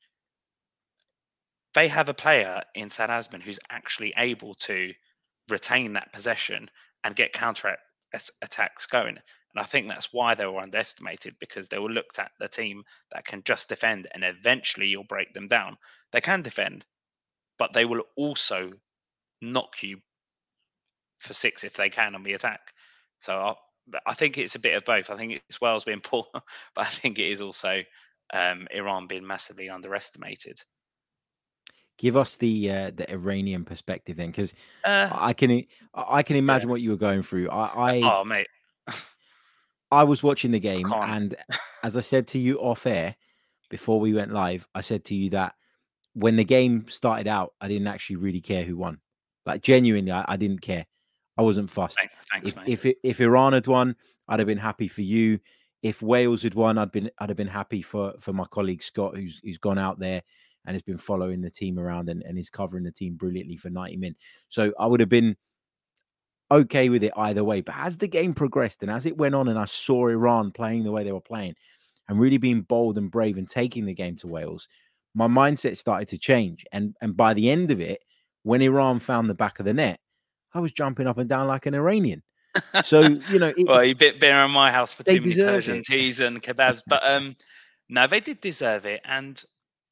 They have a player in Sad Asman who's actually able to retain that possession and get counter attacks going. And I think that's why they were underestimated, because they were looked at the team that can just defend and eventually you'll break them down. They can defend, but they will also knock you for six if they can on the attack. So I, I think it's a bit of both. I think it's Wales being poor, but I think it is also um, Iran being massively underestimated. Give us the uh, the Iranian perspective then, because uh, I can I can imagine yeah. what you were going through. I, I oh mate, I was watching the game, and as I said to you off air before we went live, I said to you that when the game started out, I didn't actually really care who won. Like genuinely, I, I didn't care. I wasn't fussed. Thanks, thanks If mate. if it, if Iran had won, I'd have been happy for you. If Wales had won, I'd been I'd have been happy for for my colleague Scott, who's who's gone out there and has been following the team around and, and is covering the team brilliantly for ninety min. So I would have been okay with it either way. But as the game progressed and as it went on, and I saw Iran playing the way they were playing and really being bold and brave and taking the game to Wales, my mindset started to change. And and by the end of it, when Iran found the back of the net, I was jumping up and down like an Iranian. So, you know, it, well, you bit beer on my house for too many Persian it. teas and kebabs, but um, no, they did deserve it. And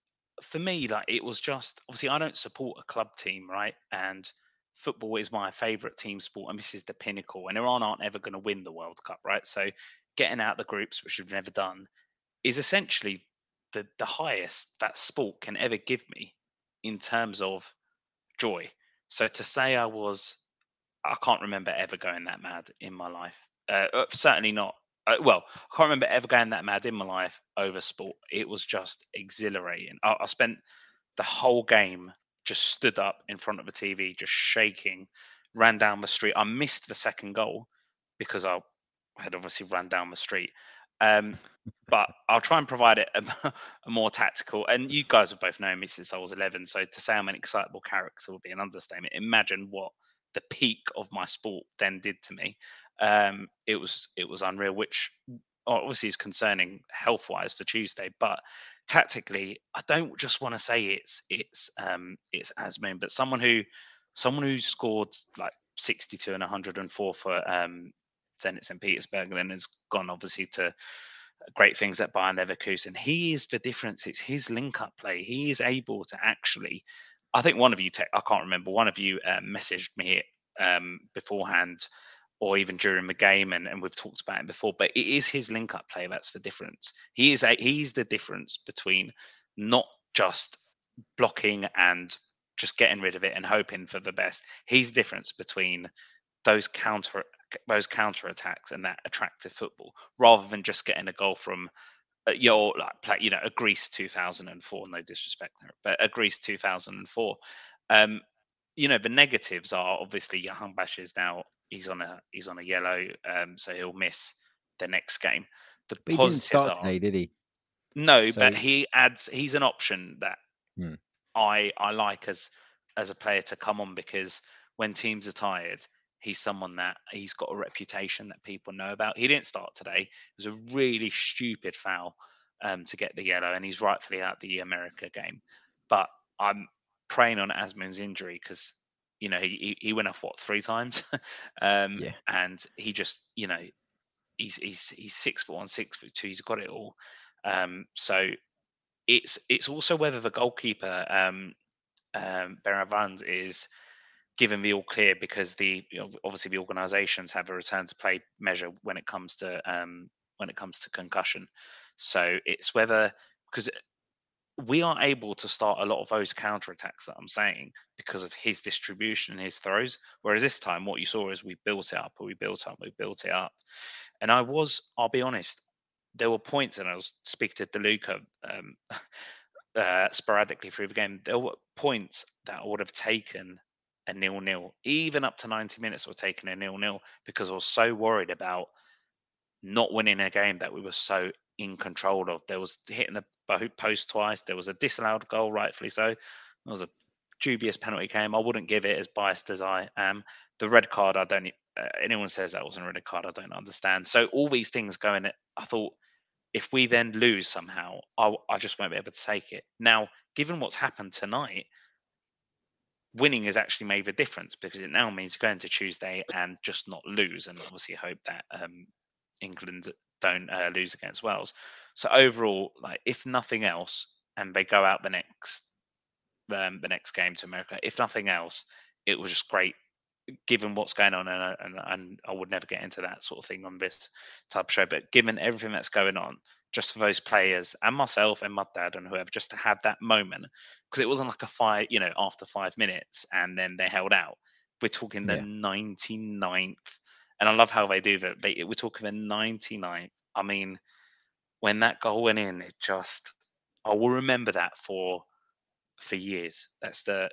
for me, like, it was just, obviously I don't support a club team, right? And football is my favorite team sport, and this is the pinnacle. And Iran aren't ever going to win the World Cup, right? So getting out the groups, which we've never done, is essentially the the highest that sport can ever give me in terms of joy. So to say I was, I can't remember ever going that mad in my life. Uh, uh, certainly not. Uh, well, I can't remember ever going that mad in my life over sport. It was just exhilarating. I, I spent the whole game just stood up in front of the T V, just shaking, ran down the street. I missed the second goal because I had obviously run down the street. Um, but I'll try and provide it a, a more tactical. And you guys have both known me since I was eleven. So to say I'm an excitable character would be an understatement. Imagine what the peak of my sport then did to me. Um, it was it was unreal, which obviously is concerning health wise for Tuesday, but tactically, I don't just want to say it's it's um, it's Azmoun, but someone who someone who scored like sixty-two and one hundred four for um, Zenit Saint Petersburg, and then has gone obviously to great things at Bayern Leverkusen. He is the difference. It's his link-up play. He is able to actually. I think one of you, te- I can't remember, one of you um, messaged me um, beforehand or even during the game, and, and we've talked about it before, but it is his link-up play that's the difference. He is a, he's the difference between not just blocking and just getting rid of it and hoping for the best. He's the difference between those counter those counter attacks and that attractive football, rather than just getting a goal from uh, your like play, you know, a Greece two thousand four. No disrespect there, but a Greece two thousand four. Um, you know, the negatives are obviously Jahanbakhsh is now he's on a he's on a yellow, um, so he'll miss the next game. The But he didn't positives start are today, did he? no, So- but he adds. He's an option that Hmm. I I like as as a player to come on, because when teams are tired, he's someone that he's got a reputation that people know about. He didn't start today. It was a really stupid foul um, to get the yellow, and he's rightfully out the America game. But I'm preying on Azmoun's injury because you know he he went off what three times, um, Yeah. and he just you know he's he's he's six foot one, six foot two. He's got it all. Um, so it's it's also whether the goalkeeper um, um, Beravans is given the all clear, because the you know, obviously the organisations have a return to play measure when it comes to um, when it comes to concussion. So it's whether, because we are able to start a lot of those counter attacks that I'm saying because of his distribution and his throws. Whereas this time, what you saw is we built it up, or we built up, we built it up. And I was, I'll be honest, there were points, and I was speaking to DeLuca um, uh, sporadically through the game. There were points that I would have taken a nil-nil, even up to ninety minutes, or taken a nil-nil, because I was so worried about not winning a game that we were so in control of. There was hitting the post twice. There was a disallowed goal, rightfully so. There was a dubious penalty game. I wouldn't give it, as biased as I am. The red card, I don't. Uh, anyone says that wasn't a red card, I don't understand. So all these things going, I thought, if we then lose somehow, I, I just won't be able to take it. Now, given what's happened tonight, winning has actually made the difference, because it now means going to Tuesday and just not lose, and obviously hope that um, England don't uh, lose against Wales. So overall, like, if nothing else, and they go out the next um, the next game to America, if nothing else, it was just great, given what's going on, and, and, and I would never get into that sort of thing on this type of show, but given everything that's going on, just for those players and myself and my dad and whoever, just to have that moment, because it wasn't like a five, you know, after five minutes and then they held out. We're talking the Yeah. ninety-ninth, and I love how they do that. They, we're talking the ninety-ninth. I mean, when that goal went in, it just, I will remember that for for years. That's the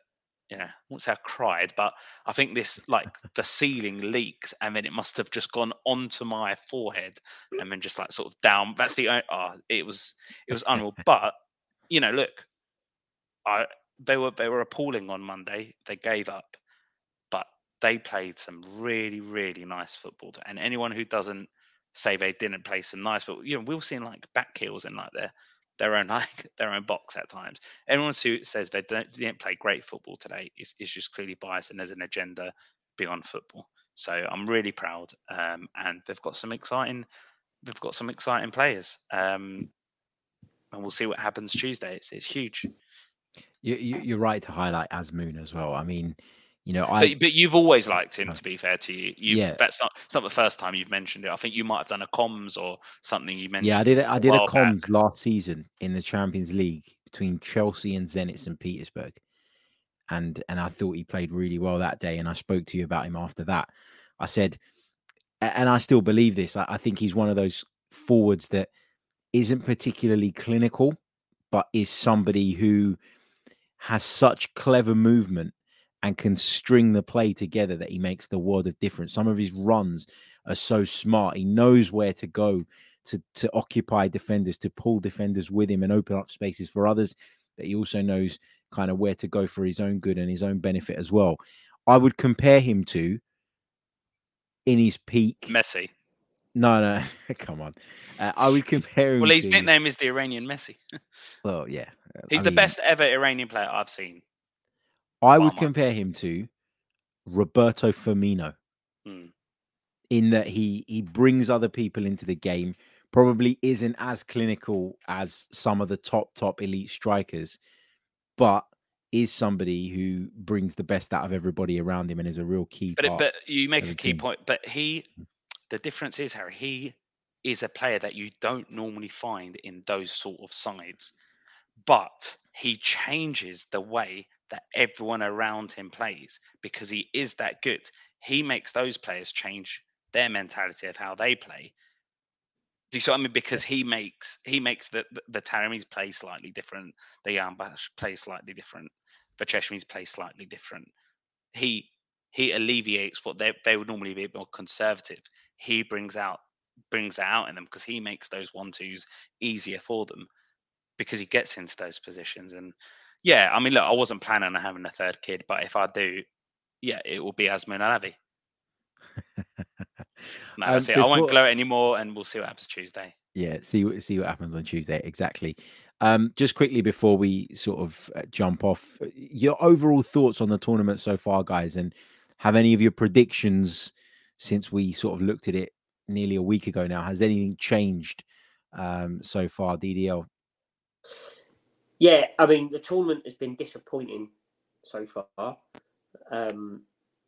you know, I won't say I cried, but I think this, like, the ceiling leaks, and then it must have just gone onto my forehead, and then just like sort of down. That's the oh, it was it was unreal. But you know, look, I they were they were appalling on Monday. They gave up, but they played some really really nice football. And anyone who doesn't say they didn't play some nice football, you know, we've seen like back heels in like their their own like their own box at times. Anyone who says they don't didn't play great football today is, is just clearly biased, and there's an agenda beyond football. So I'm really proud, um, and they've got some exciting they've got some exciting players, um, and we'll see what happens Tuesday. It's, it's huge. You, you, you're right to highlight Azmoun as well. I mean, you know, I but, but you've always liked him. To be fair to you, you've, yeah, that's not it's not the first time you've mentioned it. I think you might have done a comms or something. You mentioned. Yeah, I did. I did a comms back. last season in the Champions League between Chelsea and Zenit Saint Petersburg, and and I thought he played really well that day. And I spoke to you about him after that. I said, and I still believe this. I, I think he's one of those forwards that isn't particularly clinical, but is somebody who has such clever movement and can string the play together that he makes the world of difference. Some of his runs are so smart. He knows where to go to, to occupy defenders, to pull defenders with him and open up spaces for others. But he also knows kind of where to go for his own good and his own benefit as well. I would compare him to, in his peak, Messi. No, no, come on. Uh, I would compare him well, his to... nickname is the Iranian Messi. Well, yeah. He's I the mean, best ever Iranian player I've seen. I would compare him to Roberto Firmino hmm. in that he he brings other people into the game, probably isn't as clinical as some of the top, top elite strikers, but is somebody who brings the best out of everybody around him and is a real key but part. It, but you make a key team. point. But he... The difference is, Harry, he is a player that you don't normally find in those sort of sides, but he changes the way that everyone around him plays because he is that good. He makes those players change their mentality of how they play. Do you see what I mean? Because he makes he makes the the, the Taramis play slightly different, the Yambash play slightly different, the Cheshmis play slightly different. He he alleviates what they they would normally be more conservative. He brings out brings that out in them because he makes those one twos easier for them because he gets into those positions. And yeah, I mean, look, I wasn't planning on having a third kid, but if I do, yeah, it will be Azmoun Alavi. No, that's um, it. Before... I won't gloat anymore, and we'll see what happens Tuesday. Yeah, see what see what happens on Tuesday. Exactly. Um, just quickly before we sort of uh, jump off, your overall thoughts on the tournament so far, guys, and have any of your predictions since we sort of looked at it nearly a week ago now? Has anything changed um, so far, D D L? Yeah, I mean, the tournament has been disappointing so far. Um,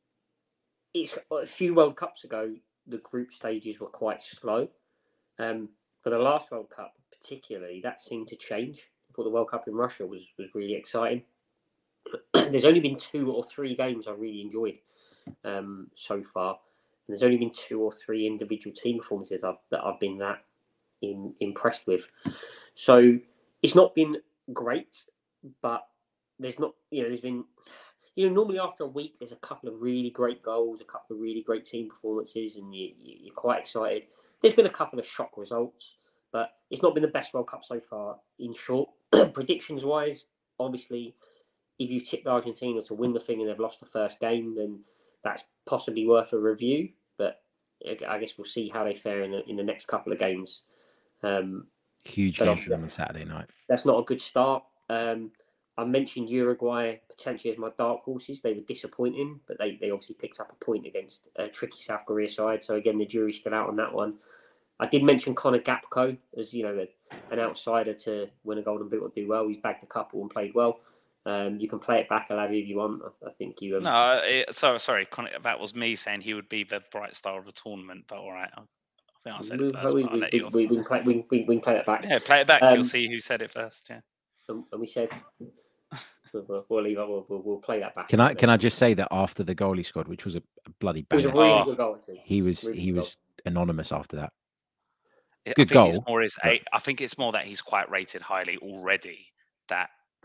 it's a few World Cups ago, the group stages were quite slow. Um, for the last World Cup, particularly, that seemed to change. I thought the World Cup in Russia was, was really exciting. There's only been two or three games I really enjoyed um, so far. And there's only been two or three individual team performances I've, that I've been that in, impressed with. So it's not been great, but there's not, you know, there's been, you know, normally after a week, there's a couple of really great goals, a couple of really great team performances, and you, you, you're quite excited. There's been a couple of shock results, but it's not been the best World Cup so far, in short. Predictions-wise, obviously, if you've tipped Argentina to win the thing and they've lost the first game, then that's possibly worth a review, but I guess we'll see how they fare in the in the next couple of games. Um, Huge game for them on Saturday night. That's not a good start. Um, I mentioned Uruguay potentially as my dark horses. They were disappointing, but they, they obviously picked up a point against a tricky South Korea side. So again, the jury's still out on that one. I did mention Connor Gakpo as, you know, a, an outsider to win a Golden Boot or do well. He's bagged a couple and played well. Um, you can play it back, Alavi, if you want. I, I think you. Um... No, it, so sorry, Connor, that was me saying he would be the bright star of the tournament. But all right, I, I think I said it first. We, but we, let we, you we, we, can play, we, we, we can play it back. Yeah, play it back. Um, You'll see who said it first. Yeah. And, and we said we'll, we'll leave. We'll, we'll, we'll play that back. Can I? Can I just say that after the goal he scored, which was a, a bloody banger, it was a really oh. good goal. I think. He was really he was goal. anonymous after that. I Good think goal. It's more his, but... I think it's more that he's quite rated highly already. That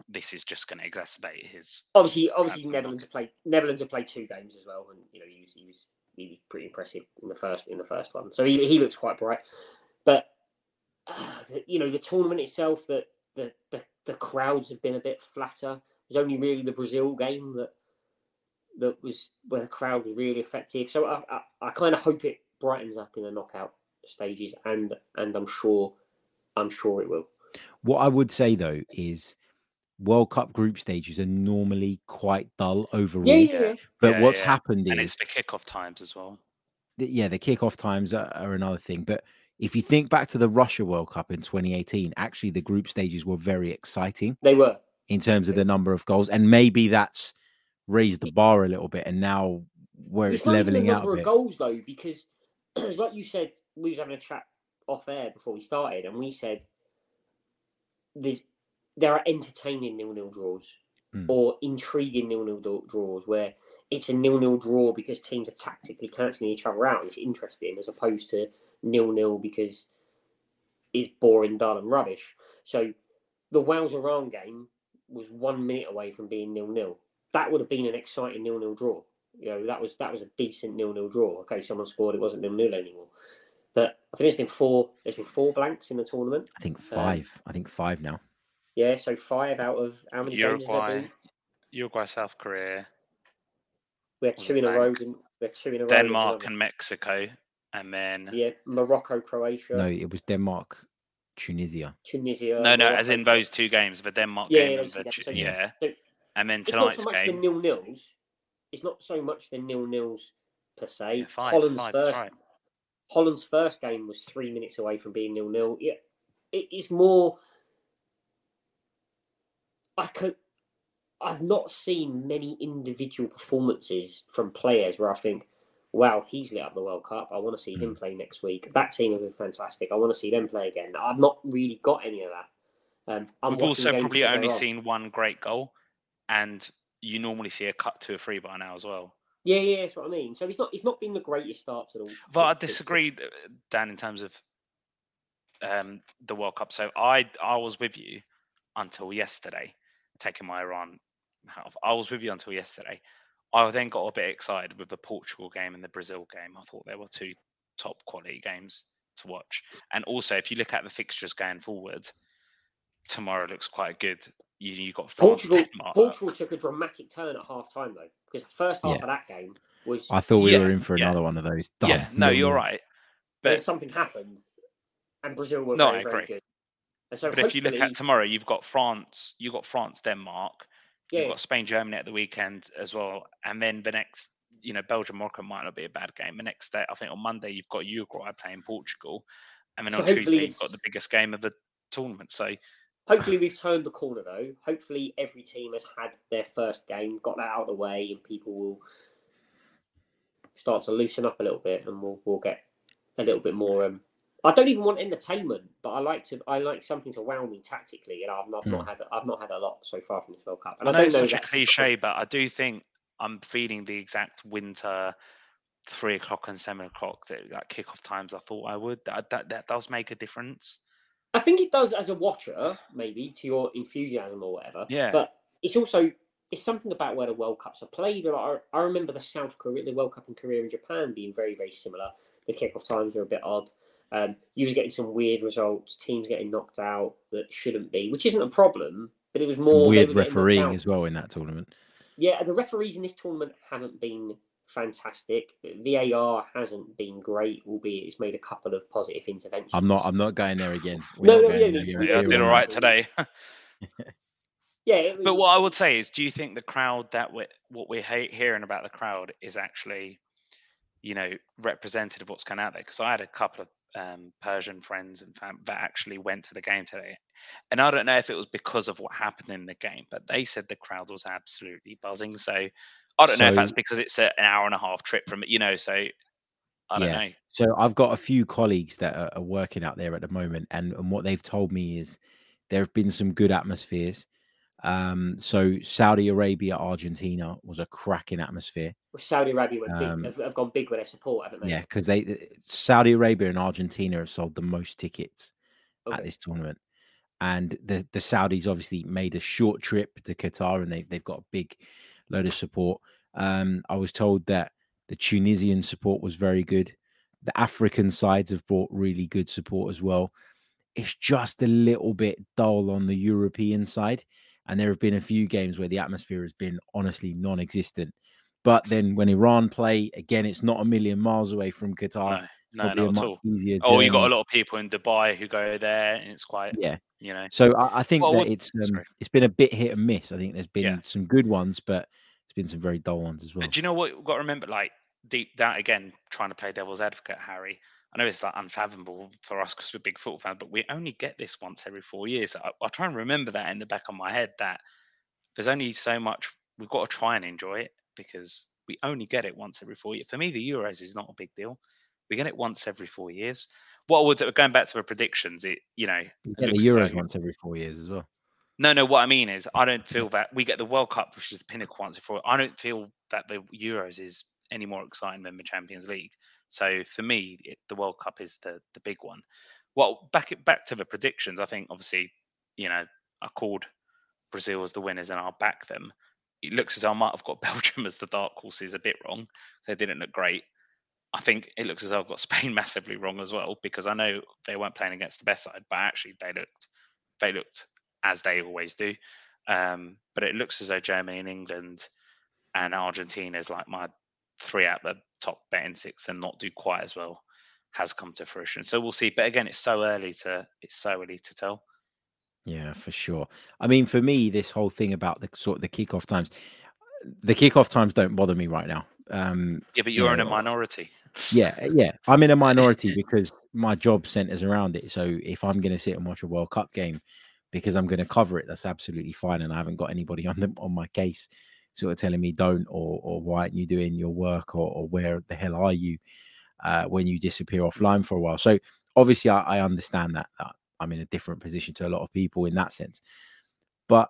this is just going to exacerbate his. Obviously, obviously, Absolute Netherlands played Netherlands have played two games as well, and you know he was he was he was pretty impressive in the first in the first one. So he he looks quite bright, but uh, the, you know the tournament itself, that the, the the crowds have been a bit flatter. It was only really the Brazil game that that was where the crowd was really effective. So I I, I kind of hope it brightens up in the knockout stages, and and I'm sure I'm sure it will. What I would say though is World Cup group stages are normally quite dull overall. Yeah, yeah, yeah. But Yeah, what's yeah. happened And is it's the kickoff times as well. the, yeah, the kickoff times are, are another thing. But if you think back to the Russia World Cup in twenty eighteen, actually the group stages were very exciting They were. in terms of the number of goals, and maybe that's raised the bar a little bit. And now where it's, It's not even leveling the out number a of bit. goals though, because it's like you said, we was having a chat off air before we started, and we said there's there are entertaining nil-nil draws Mm. or intriguing nil-nil draws where it's a nil-nil draw because teams are tactically cancelling each other out. It's interesting as opposed to nil-nil because it's boring, dull, and rubbish. So the Wales-Iran game was one minute away from being nil-nil. That would have been an exciting nil-nil draw. You know, that was that was a decent nil-nil draw. Okay, someone scored, it wasn't nil-nil anymore. But I think there's been four. There's been four blanks in the tournament. I think five. Um, I think five now. Yeah, so five out of how many games has there Uruguay, been? Uruguay, South Korea, We had Was two it in a blank? row. Didn't we? had two in a row. Denmark, Another- and Mexico, and then yeah, Morocco, Croatia, No, it was Denmark, Tunisia. Tunisia. no, no, Morocco, as in those two games, the Denmark Yeah, game yeah, and those the two games. Tu- So, yeah, So and then it's not tonight's so much game. the nil nils. It's not so much the nil nils per se. Yeah, five, Holland's five, that's first. right. Holland's first game was three minutes away from being nil nil. Yeah, it, it's more. I could. I've not seen many individual performances from players where I think, wow, he's lit up the World Cup. I want to see him play next week. That team has been fantastic. I want to see them play again. I've not really got any of that. Um, I'm We've watching also games probably because only they're on. seen one great goal, and you normally see a cut to a free by now as well. Yeah, yeah, that's what I mean. So it's not it's not been the greatest start to the. But to- I to- to- disagree, Dan, in terms of um, the World Cup. So I I was with you until yesterday, taking my Iran hat off. I was with you until yesterday. I then got a bit excited with the Portugal game and the Brazil game. I thought they were two top quality games to watch. And also, if you look at the fixtures going forward, tomorrow looks quite good. You you got France, Portugal. Denmark. Portugal took a dramatic turn at half time though, because the first half Yeah. of that game was. I thought we Yeah, were in for yeah. another one of those. Dumb Yeah, no, you're nil-nils. right. But But something happened, and Brazil were No, very I very agree. good. And so but if you look hopefully- at tomorrow, you've got France, you've got France, Denmark, Yeah. you've got Spain, Germany at the weekend as well, and then the next, you know, Belgium, Morocco might not be a bad game. The next day, I think on Monday you've got Uruguay playing Portugal, and then So on hopefully Tuesday you've got it's- the biggest game of the tournament. So Hopefully we've turned the corner though. Hopefully every team has had their first game, got that out of the way, and people will start to loosen up a little bit, and we'll we'll get a little bit more. Um, I don't even want entertainment, but I like to. I like something to wow me tactically, and I've, I've not had. I've not had a lot so far from this World Cup. And I I, know don't it's know such a that's cliche, but I do think I'm feeling the exact winter three o'clock and seven o'clock that like kickoff times I thought I would. That, that that does make a difference. I think it does as a watcher, maybe to your enthusiasm or whatever. Yeah. But it's also it's something about where the World Cups are played. Like, I, I remember the South Korea, the World Cup in Korea and Japan being very very similar. The kickoff times are a bit odd. Um, you was getting some weird results. Teams getting knocked out that shouldn't be, which isn't a problem. But it was more they Weird were getting knocked refereeing out. as well in that tournament. Yeah, the referees in this tournament haven't been fantastic. V A R hasn't been great, albeit it's made a couple of positive interventions. I'm not. I'm not going there again. We're No, not no, we going don't there need to. again. We Yeah, I don't did need all to. right today. Yeah, it was, But what I would say is, do you think the crowd that we what we're he- hearing about the crowd is actually, you know, representative of what's going out there? Because I had a couple of um, Persian friends and fam- that actually went to the game today, and I don't know if it was because of what happened in the game, but they said the crowd was absolutely buzzing. So I don't know if So- that's because it's a- an hour and a half trip from, you know. So I don't Yeah. know. So I've got a few colleagues that are, are working out there at the moment, and, and what they've told me is there have been some good atmospheres. Um, so Saudi Arabia, Argentina was a cracking atmosphere. Saudi Arabia went big, Um, have, have gone big with their support, haven't they? Yeah, because they Saudi Arabia and Argentina have sold the most tickets Okay. at this tournament. and the the Saudis obviously made a short trip to Qatar, and they they've got a big load of support. Um, I was told that the Tunisian support was very good. The African sides have brought really good support as well. It's just a little bit dull on the European side. And there have been a few games where the atmosphere has been honestly non-existent. But then when Iran play, again, it's not a million miles away from Qatar. No, no, Probably a not at much all. easier Oh, you got journey. a lot of people in Dubai who go there, and it's quite, Yeah. you know. So I, I think Well, that what- it's um, sorry. it's been a bit hit and miss. I think there's been Yeah. some good ones, but there's been some very dull ones as well. But do you know what we've got to remember? Like deep down, again, trying to play devil's advocate, Harry. I know it's like unfathomable for us because we're big football fans, but we only get this once every four years. I, I try and remember that in the back of my head that there's only so much we've got to try and enjoy it because we only get it once every four years. For me, the Euros is not a big deal. We get it once every four years. What would going back to the predictions? It you know You it get the looks as Euros though- once every four years as well. No, no. What I mean is, I don't feel that we get the World Cup, which is the pinnacle once before. I don't feel that the Euros is any more exciting than the Champions League. So for me, it, the World Cup is the the big one. Well, back it back to the predictions. I think obviously, you know, I called Brazil as the winners, and I'll back them. It looks as though I might have got Belgium as the dark horses a bit wrong. They didn't look great. I think it looks as though I've got Spain massively wrong as well because I know they weren't playing against the best side, but actually they looked they looked as they always do. Um, but it looks as though Germany and England and Argentina is like my three out the top betting six and not do quite as well has come to fruition. So we'll see. But again, it's so early to it's so early to tell. Yeah, for sure. I mean, for me, this whole thing about the sort of the kickoff times, the kickoff times don't bother me right now. Um, Yeah, but you you're in know, a minority. Yeah, yeah. I'm in a minority because my job centers around it. So if I'm going to sit and watch a World Cup game because I'm going to cover it, that's absolutely fine. And I haven't got anybody on the on my case sort of telling me don't or or why aren't you doing your work or, or where the hell are you uh, when you disappear offline for a while. So obviously I, I understand that, that I'm in a different position to a lot of people in that sense. But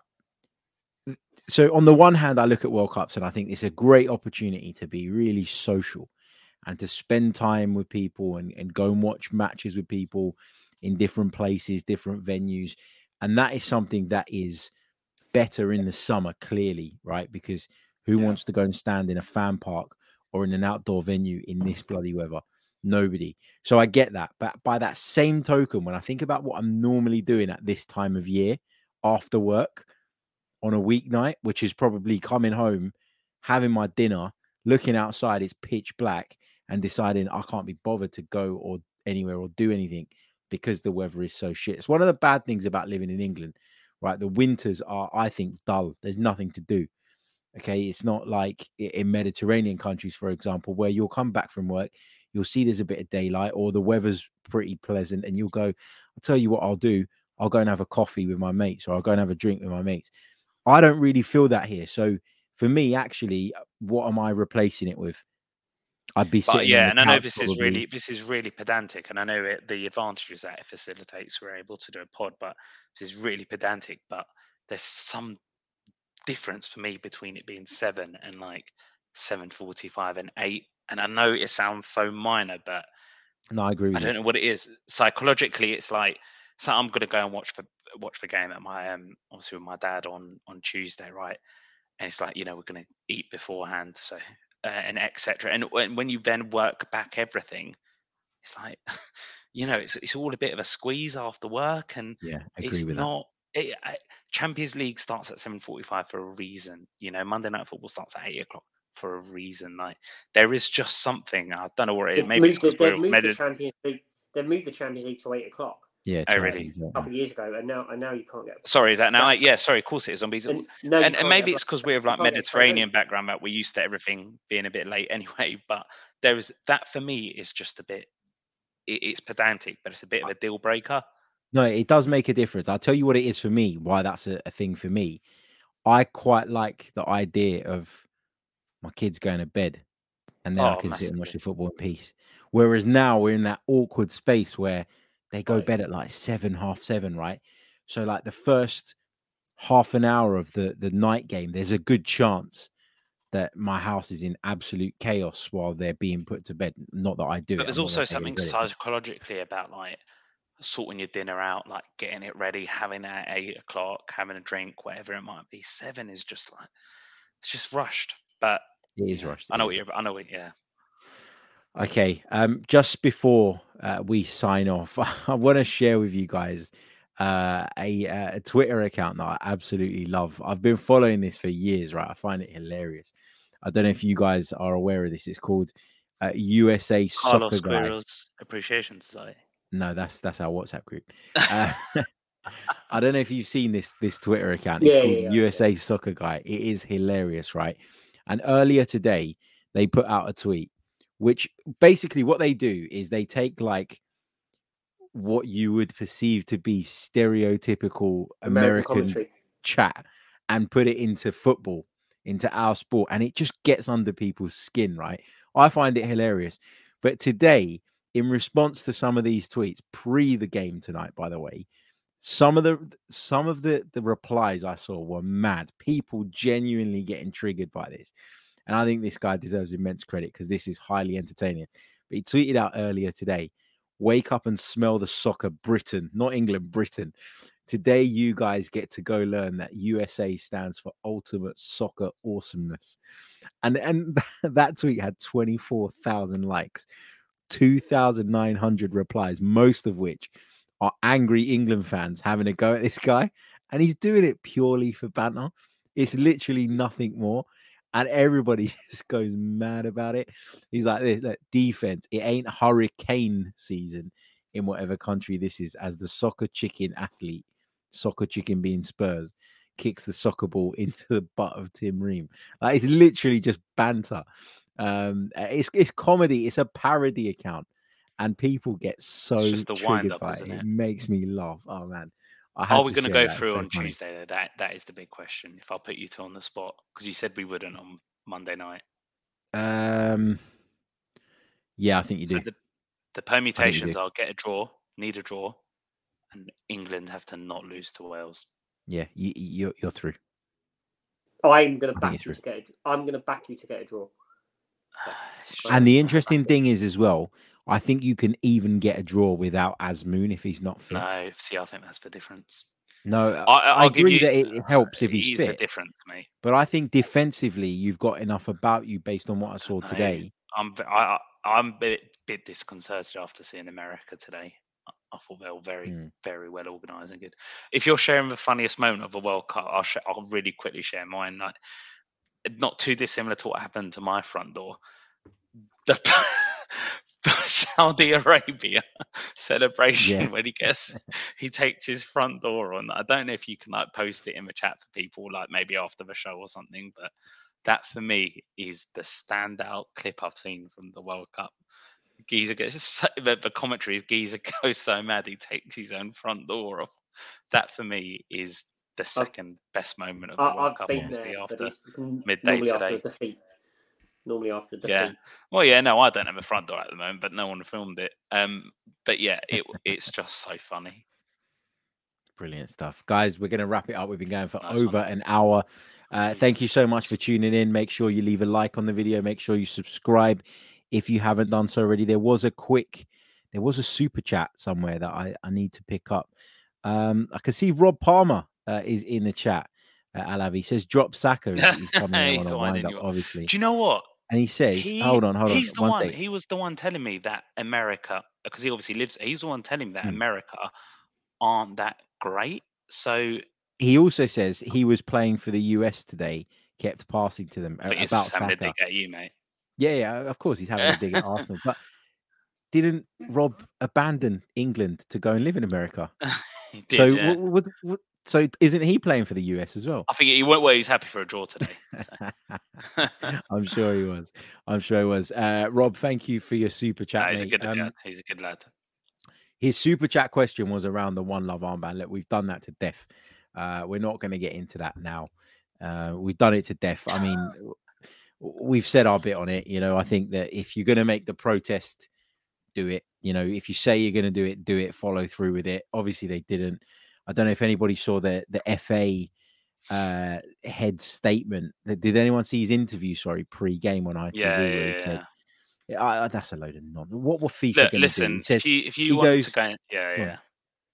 so on the one hand, I look at World Cups and I think it's a great opportunity to be really social and to spend time with people and, and go and watch matches with people in different places, different venues. And that is something that is better in the summer, clearly, right? Because who Yeah. wants to go and stand in a fan park or in an outdoor venue in this bloody weather? Nobody. So I get that. But by that same token, when I think about what I'm normally doing at this time of year after work on a weeknight, which is probably coming home, having my dinner, looking outside, it's pitch black, and deciding I can't be bothered to go or anywhere or do anything because the weather is so shit. It's one of the bad things about living in England, right? The winters are, I think, dull. There's nothing to do. Okay. It's not like in Mediterranean countries, for example, where you'll come back from work, you'll see there's a bit of daylight or the weather's pretty pleasant, and you'll go, I'll tell you what I'll do. I'll go and have a coffee with my mates, or I'll go and have a drink with my mates. I don't really feel that here. So for me, actually, what am I replacing it with? I'd be sitting. But yeah, on and the I know couch this is probably. really this is really pedantic, and I know it, the advantages that it facilitates we're able to do a pod, but this is really pedantic. But there's some difference for me between it being seven and like seven forty-five and eight. And I know it sounds so minor, but No, I agree I with don't you. know what it is. Psychologically, it's like so I'm gonna go and watch for watch the game at my um obviously with my dad on on Tuesday, right? And it's like, you know, we're gonna eat beforehand, so uh, and et cetera. And when when you then work back everything, it's like, you know, it's it's all a bit of a squeeze after work, and Yeah, I agree it's with that. not. It, I, Champions League starts at seven forty-five for a reason. You know, Monday Night Football starts at eight o'clock for a reason. Like there is just something. I don't know what it is. They've Maybe it's moved, the, 'cause they've we're moved medi- the Champions League. They've moved the Champions League to eight o'clock Yeah, Oh, Chelsea, really? exactly. a couple of years ago, and now and now you can't get. Sorry, is that now? Yeah. Yeah, sorry, of course it is on B T. And, And, no, you and, can't maybe get, it's because we're of you like can't get straight Mediterranean home. background that we're used to everything being a bit late anyway. But there is that for me is just a bit. It, it's pedantic, but it's a bit of a deal breaker. No, it does make a difference. I'll tell you what it is for me, why that's a, a thing for me. I quite like the idea of my kids going to bed and then I Oh, can sit and watch massively. the football in peace. Whereas now we're in that awkward space where they go Right. bed at like seven, half seven, right? So like the first half an hour of the, the night game, there's a good chance that my house is in absolute chaos while they're being put to bed. Not that I do But it. there's I'm not also gonna take something any credit. psychologically about like sorting your dinner out, like getting it ready, having it at eight o'clock, having a drink, whatever it might be. Seven is just like it's just rushed. But It is you know, rushed. I know it what is you're. I know what. Yeah. Okay, um, just before uh, we sign off, I want to share with you guys uh, a, a Twitter account that I absolutely love. I've been following this for years, right? I find it hilarious. I don't know if you guys are aware of this. It's called uh, U S A Carlos Soccer Guy. Queiroz Appreciation Society. No, that's that's our WhatsApp group. Uh, I don't know if you've seen this this Twitter account. It's Yeah, called yeah, yeah, U S A Soccer Guy. It is hilarious, right? And earlier today, they put out a tweet, which basically what they do is they take like what you would perceive to be stereotypical American American commentary. chat and put it into football, into our sport, and it just gets under people's skin, right? I find it hilarious. But today, in response to some of these tweets, pre the game tonight, by the way, some of the some of the, the replies I saw were mad. People genuinely getting triggered by this. And I think this guy deserves immense credit because this is highly entertaining. But he tweeted out earlier today, wake up and smell the soccer, Britain, not England, Britain. Today, you guys get to go learn that U S A stands for ultimate soccer awesomeness. And, and that tweet had twenty-four thousand likes, two thousand nine hundred replies, most of which are angry England fans having a go at this guy. And he's doing it purely for banter. It's literally nothing more. And everybody just goes mad about it. He's like, this like, defense, it ain't hurricane season in whatever country this is, as the soccer chicken athlete, soccer chicken being Spurs, kicks the soccer ball into the butt of Tim Ream. Like, it's literally just banter. Um, it's it's comedy. It's a parody account. And people get so It's just the triggered wind up, by isn't it. it? It makes me laugh. Oh, man. I had Are we to going to share go that. It's through so on funny. Tuesday? Though? That that is the big question. If I'll put you two on the spot, because you said we wouldn't on Monday night. Um, yeah, I think you So do. the the permutations do. are get a draw, need a draw, and England have to not lose to Wales. Yeah, you, you're, you're through. I'm going to I think back it's you true. to get. A, I'm going to back you to get a draw. And the I'm interesting backing. thing is, as well, I think you can even get a draw without Azmoun if he's not fit. No, see, I think that's the difference. No, I, I, I'll give agree you, that it, it helps if he's he's the fit. difference, mate. But I think defensively, you've got enough about you based on what I saw No, today. I'm v- I, I- I'm a bit, bit disconcerted after seeing America today. I, I thought they were very, Hmm. very well organised and good. If you're sharing the funniest moment of the World Cup, I'll, sh- I'll really quickly share mine. Like, not too dissimilar to what happened to my front door. The, the Saudi Arabia celebration Yeah. when he gets he takes his front door on. I don't know if you can like post it in the chat for people, like maybe after the show or something, but that for me is the standout clip I've seen from the World Cup. Geezer gets so, the, the commentary is Geezer goes so mad he takes his own front door off. That for me is the second best moment of the I, World I've Cup, been honestly, there, but after it's, it's n- midday normally after today. a defeat. Normally after a defeat. Yeah. Well, yeah, no, I don't have a front door at the moment, but no one filmed it. Um, but yeah, it it's just so funny. Brilliant stuff. Guys, we're going to wrap it up. We've been going for Nice over one. an hour. Uh, Jeez. thank you so much for tuning in. Make sure you leave a like on the video. Make sure you subscribe if you haven't done so already. There was a quick, there was a super chat somewhere that I, I need to pick up. Um, I can see Rob Palmer uh, is in the chat. Uh, Alavi he says, drop Saka. He's, he's coming He's on a winding wind up, you up. obviously. Do you know what? And he says, He, hold on, hold on. he's the one one. second. He was the one telling me that America, because he obviously lives. He's the one telling me that Hmm. America aren't that great. So He also says he was playing for the U S today, kept passing to them I uh, think he's about just having a Saka. dig at you, mate. Yeah, yeah, of course he's having a dig at Arsenal. But didn't Rob abandon England to go and live in America? He did, so, yeah. what, what, what, so isn't he playing for the U S as well? I think he went well. He's happy for a draw today. So. I'm sure he was. I'm sure he was. Uh, Rob, thank you for your super chat, No, he's a mate. good Um, lad. He's a good lad. his super chat question was around the One Love armband. Look, we've done that to death. Uh, we're not going to get into that now. Uh, we've done it to death. I mean, we've said our bit on it. You know, I think that if you're going to make the protest, do it. You know, if you say you're going to do it, do it. Follow through with it. Obviously, they didn't. I don't know if anybody saw the the F A uh, head statement. Did anyone see his interview? Sorry, pre-game on I T V. Yeah, where yeah, he yeah. said, yeah, I, that's a load of nonsense. What were FIFA Look, going to do? listen. He said, if you if you he want goes, to go, yeah, Go on. yeah.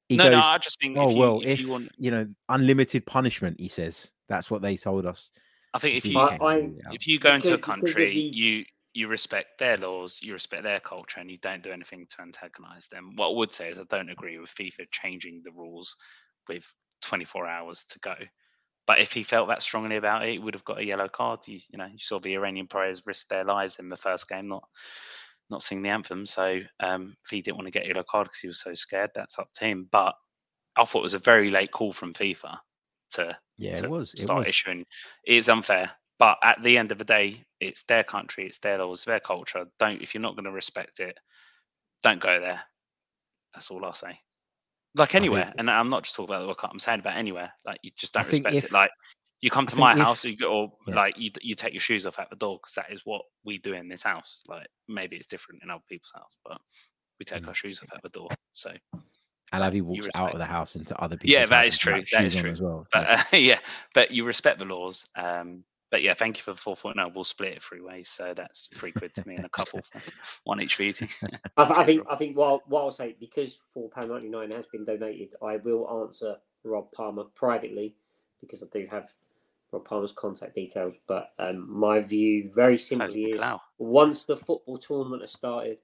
He no, goes, no, I just think "Oh if you, well, if, if you want, you know, unlimited punishment." He says that's what they told us. I think if He you I, came I out. if you go into a because, because of country, the you you respect their laws, you respect their culture, and you don't do anything to antagonize them. What I would say is I don't agree with FIFA changing the rules with twenty-four hours to go. But if he felt that strongly about it, he would have got a yellow card. You, you know, you saw the Iranian players risk their lives in the first game, not not sing the anthem. So um, if he didn't want to get a yellow card because he was so scared, that's up to him. But I thought it was a very late call from FIFA to Yeah, to it was. It start was. issuing. It's unfair. But at the end of the day, it's their country, it's their laws, their culture. Don't if you're not going to respect it, don't go there. That's all I'll say. Like I think. anywhere, and I'm not just talking about the World Cup. I'm saying about anywhere. Like you just I don't think respect it. if Like you come I to think my if house, you go, or yeah. like you you take your shoes off at the door because that is what we do in this house. Like maybe it's different in other people's house, but we take Mm. our shoes off at the door. So and like, Avi you walks out respect of the it. house into other Yeah, people's that houses is true. without That is shoes on true. as well. But Yeah. uh, yeah, but you respect the laws. Um, but yeah, thank you for the four point oh. We'll split it three ways, so that's three quid to me and a couple, for one each for eating. I, th- I think I think what, what I'll say, because four pound ninety nine has been donated, I will answer Rob Palmer privately because I do have Rob Palmer's contact details. But um, my view, very simply, is Clow. once the football tournament has started.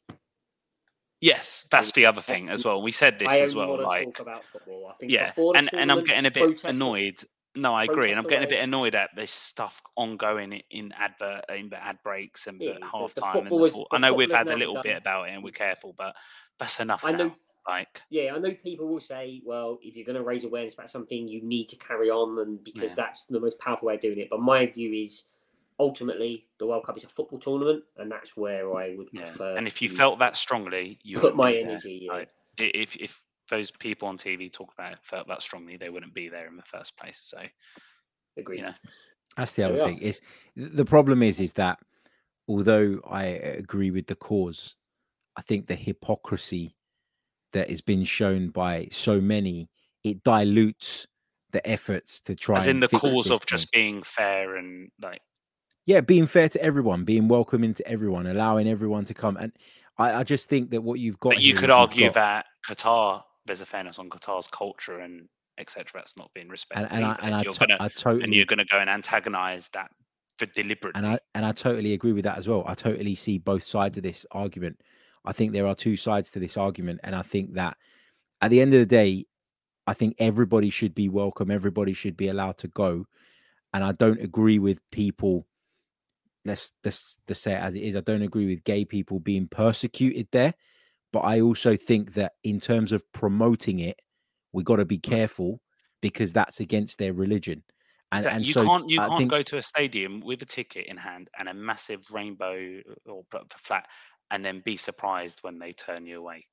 Yes, that's the other thing as well. We said this I as only well. want to Like, talk about football. I think yeah, before the and and I'm tournament, getting a it's bit protest- annoyed. No, I agree, and I'm protest getting a away. bit annoyed at this stuff ongoing i- in advert, in the ad breaks and Yeah, the the- half the time. And football the is- full, the I know we've football has had a now little bit begun. about it, and we're careful, but that's enough I know. now. Like, Yeah, I know people will say, well, if you're going to raise awareness about something, you need to carry on, and because Yeah. that's the most powerful way of doing it. But my view is, ultimately, the World Cup is a football tournament, and that's where I would yeah. prefer. And if you to felt that strongly, you put wouldn't my be there. energy, yeah. Like, i- if if those people on T V talk about it, felt that strongly, they wouldn't be there in the first place. So, Agreed. you know, That's the There other we are. thing. Is the problem is is that although I agree with the cause, I think the hypocrisy that has been shown by so many, it dilutes the efforts to try as in and the fix cause this of thing. just being fair and like, Yeah, being fair to everyone, being welcoming to everyone, allowing everyone to come. And I, I just think that what you've got but you here could is you've argue got- that Qatar, there's a fairness on Qatar's culture and et cetera. That's not being respected. and, and I either. and If I, you're to- gonna I and totally you're gonna go and antagonize that for deliberately. and I and I totally agree with that as well. I totally see both sides of this argument. I think there are two sides to this argument, and I think that at the end of the day, I think everybody should be welcome. Everybody should be allowed to go, and I don't agree with people. Let's let's, let's say it as it is. I don't agree with gay people being persecuted there, but I also think that in terms of promoting it, we got to be careful because that's against their religion. And, Exactly. and you so can't you I can't think go to a stadium with a ticket in hand and a massive rainbow or pl- flat and then be surprised when they turn you away.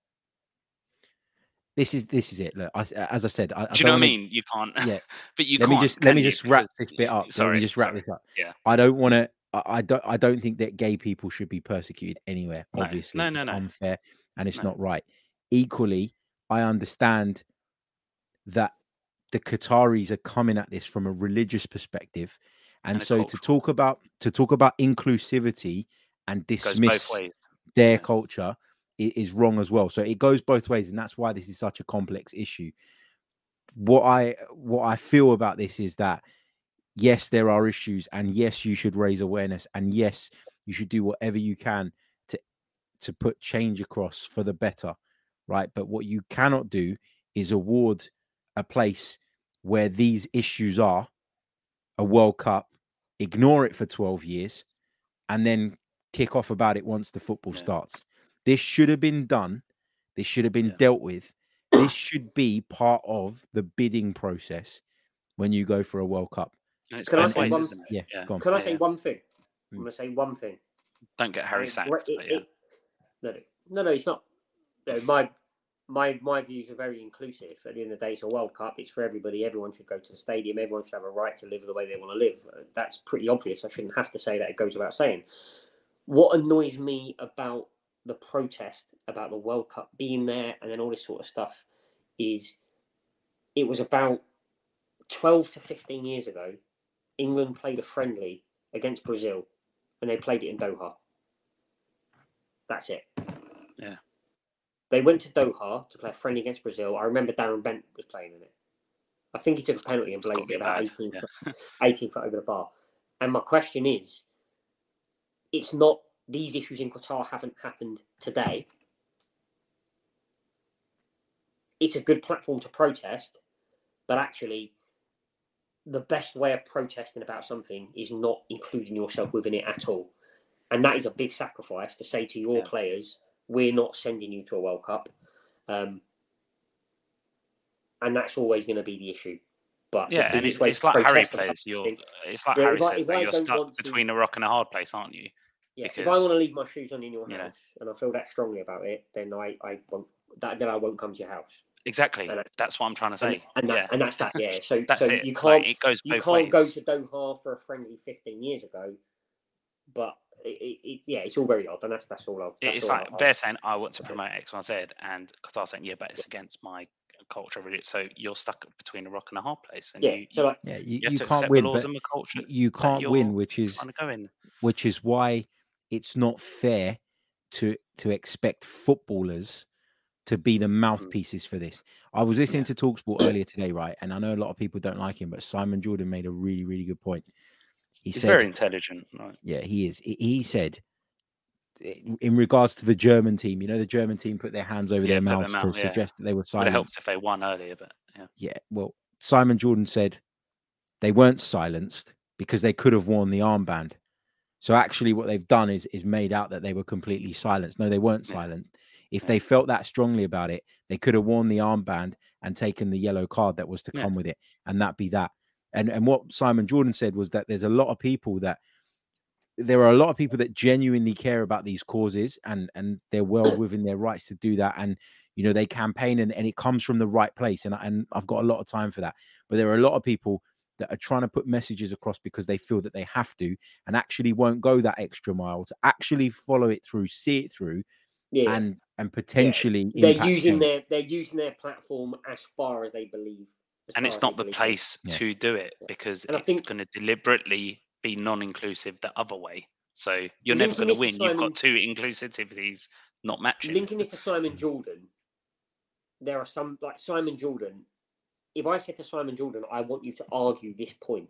this is this is it. Look, I, as I said, I, I Do you know don't what I wanna- mean? You can't. Yeah. but you let can't. me just let can me you? just wrap Because- this bit up. Sorry, let me just wrap sorry. this up. Yeah. I don't want to. I, I don't. I don't think that gay people should be persecuted anywhere. No. Obviously, No, no, it's no. unfair and it's No. not right. Equally, I understand that the Qataris are coming at this from a religious perspective, and, And a so to cultural. talk about to talk about inclusivity and Goes both dismiss ways. their Yeah. culture i- is wrong as well. So it goes both ways, and that's why this is such a complex issue. What I what I feel about this is that yes, there are issues, and yes, you should raise awareness, and yes, you should do whatever you can to to put change across for the better, right? But what you cannot do is award a place where these issues are a World Cup, ignore it for twelve years, and then kick off about it once the football Yeah. starts. This should have been done. This should have been Yeah. dealt with. This should be part of the bidding process when you go for a World Cup. And it's Can I both say ways, one- isn't it? Yeah, Yeah. go on. Can I Yeah, say yeah. one thing? I'm Mm. going to say one thing. Don't get Harry And sacked. it- but yeah. it- no, no, no, no, it's not. No, my my my views are very inclusive. At the end of the day, it's a World Cup. It's for everybody. Everyone should go to the stadium. Everyone should have a right to live the way they want to live. Uh, That's pretty obvious. I shouldn't have to say that. It goes without saying. What annoys me about the protest about the World Cup being there and then all this sort of stuff is it was about twelve to fifteen years ago. England played a friendly against Brazil, and they played it in Doha. That's it. Yeah. They went to Doha to play a friendly against Brazil. I remember Darren Bent was playing in it. I think he took a penalty and blazed it about eighteen, yeah. foot, eighteen foot over the bar. And my question is, it's not, these issues in Qatar haven't happened today. It's a good platform to protest, but actually the best way of protesting about something is not including yourself within it at all. And that is a big sacrifice to say to your yeah. players, we're not sending you to a World Cup. Um, and that's always going to be the issue. But yeah, and it's, it's like Harry plays. You're, it's like yeah, Harry I, says that you're stuck between to, a rock and a hard place, aren't you? Yeah, because, if I want to leave my shoes on in your house yeah. and I feel that strongly about it, then I, I won't that then I won't come to your house. Exactly. And that's what I'm trying to say. And, and, that, yeah. and that's that, yeah. So, that's so it. you can't, like, it goes you both can't ways. go to Doha for a friendly fifteen years ago, but it, it, it, yeah, it's all very odd, and that's that's all. I'll, that's it's all like I'll, they're saying, I want to promote X, Y, Z, and Qatar saying, yeah, but it's against my culture. So you're stuck between a rock and a hard place. And yeah, you, so like, yeah, you, you, you can't win, but culture you can't win, which is which is why it's not fair to to expect footballers to be the mouthpieces for this. I was listening yeah. to TalkSport earlier today, right? And I know a lot of people don't like him, but Simon Jordan made a really, really good point. He He's said, very intelligent. Right? Yeah, he is. He said, in regards to the German team, you know, the German team put their hands over yeah, their mouths mouth, to yeah. suggest that they were silenced. Would have helped if they won earlier, but yeah. Yeah, well, Simon Jordan said they weren't silenced because they could have worn the armband. So actually what they've done is is made out that they were completely silenced. No, they weren't yeah. silenced. If yeah. they felt that strongly about it, they could have worn the armband and taken the yellow card that was to yeah. come with it, and that be that. And and what Simon Jordan said was that there's a lot of people that there are a lot of people that genuinely care about these causes, and and they're well within their rights to do that. And you know, they campaign and, and it comes from the right place. And, and I've got a lot of time for that. But there are a lot of people that are trying to put messages across because they feel that they have to, and actually won't go that extra mile to actually follow it through, see it through. Yeah. And and potentially yeah. they're using their they're using their platform as far as they believe, and it's not the place it. to yeah. do it because and it's think... going to deliberately be non-inclusive the other way. So you're never going to win. Simon... You've got two inclusivities not matching. Linking this to Simon Jordan, there are some like Simon Jordan. If I said to Simon Jordan, I want you to argue this point,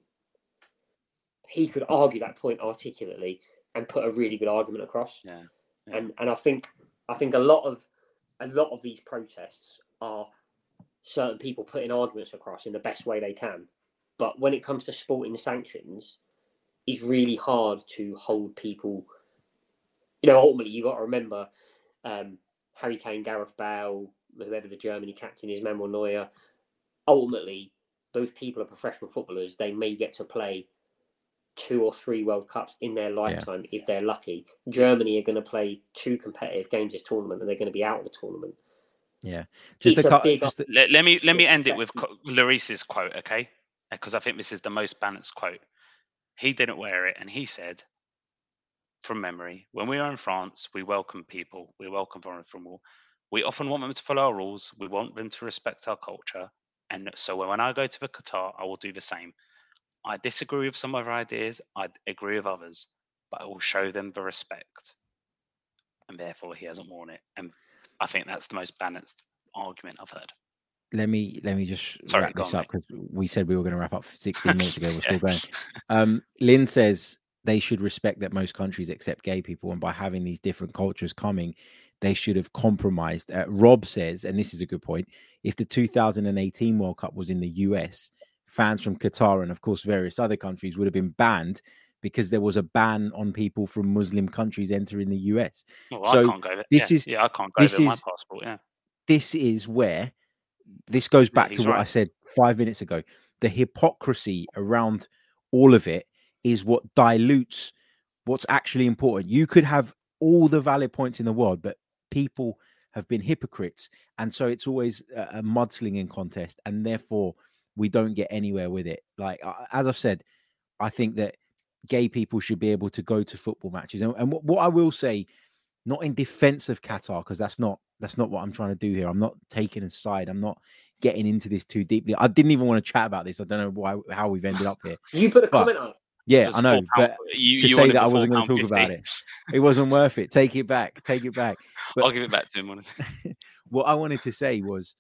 he could argue that point articulately and put a really good argument across. Yeah. yeah. And and I think. I think a lot of a lot of these protests are certain people putting arguments across in the best way they can. But when it comes to sporting sanctions, it's really hard to hold people. You know, ultimately, you got to remember um, Harry Kane, Gareth Bale, whoever the Germany captain is, Manuel Neuer. Ultimately, those people are professional footballers. They may get to play two or three World Cups in their lifetime yeah. if they're lucky. Germany are going to play two competitive games this tournament, and they're going to be out of the tournament. Yeah, just, a cut, just a... Let, let me let me end it with Lloris's quote, okay? Because I think this is the most balanced quote. He didn't wear it, and he said, from memory, when we are in France, we welcome people. We welcome foreigners from all. We often want them to follow our rules. We want them to respect our culture. And so when I go to the Qatar, I will do the same. I disagree with some of our ideas. I agree with others, but I will show them the respect. And therefore, he hasn't worn it. And I think that's the most balanced argument I've heard. Let me let me just Sorry, wrap this on, up because we said we were going to wrap up sixteen minutes ago. We're still going. Um, Lynn says they should respect that most countries accept gay people, and by having these different cultures coming, they should have compromised. Uh, Rob says, and this is a good point, if the two thousand eighteen World Cup was in the U S, fans from Qatar and, of course, various other countries would have been banned because there was a ban on people from Muslim countries entering the U S. Well, so I can't go there. This yeah. is, yeah, I can't go there. My passport, yeah. This is where, this goes back yeah, to what right. I said five minutes ago. The hypocrisy around all of it is what dilutes what's actually important. You could have all the valid points in the world, but people have been hypocrites. And so it's always a, a mudslinging contest. And therefore, we don't get anywhere with it. Like, as I've said, I think that gay people should be able to go to football matches. And, and what, what I will say, not in defense of Qatar, because that's not that's not what I'm trying to do here. I'm not taking a side. I'm not getting into this too deeply. I didn't even want to chat about this. I don't know why how we've ended up here. You put a but, comment up. Yeah, I know, but you, to you say that I wasn't going to talk fifty. about it, it wasn't worth it. Take it back. Take it back. But I'll give it back to him. what I wanted to say was,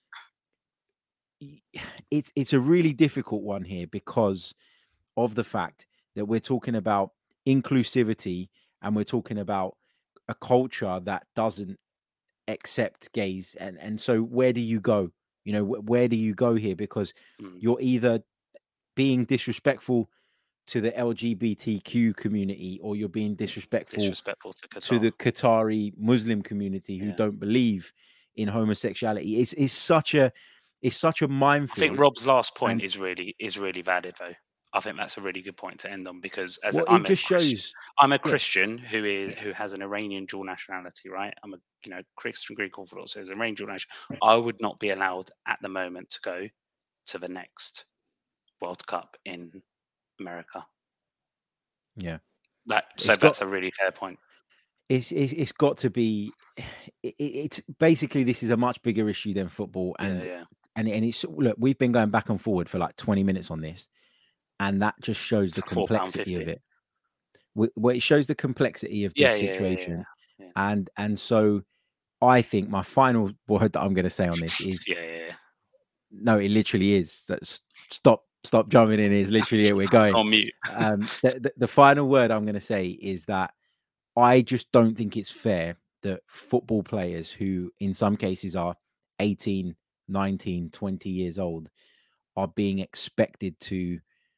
it's it's a really difficult one here because of the fact that we're talking about inclusivity and we're talking about a culture that doesn't accept gays, and and so where do you go? You know, wh- where do you go here? Because Mm. you're either being disrespectful to the L G B T Q community, or you're being disrespectful, Disrespectful to Qatar. to the Qatari Muslim community who Yeah. don't believe in homosexuality. It's it's such a it's such a I minefield. think Rob's last point and- is really is really valid though. I think that's a really good point to end on because as Well, a, I'm it just a Christian, shows. I'm a yeah. Christian who is who has an Iranian dual nationality, right? I'm a you know Christian Greek Orthodox, so there's an Iranian dual nationality. I would not be allowed at the moment to go to the next World Cup in America. Yeah. That so It's that's got- a really fair point. It's, it's it's got to be. It, it's basically this is a much bigger issue than football, and yeah, yeah. and and it's look. We've been going back and forward for like twenty minutes on this, and that just shows the For four pound complexity fifty. of it. Wh- Well, it shows the complexity of the Yeah, yeah, yeah, situation, yeah, yeah. and and so I think my final word that I'm going to say on this is yeah, yeah, yeah. no. It literally is. That's, stop stop jumping in. Is literally it. We're going. On mute. um, the, the, the final word I'm going to say is that I just don't think it's fair that football players who in some cases are eighteen, nineteen, twenty years old are being expected to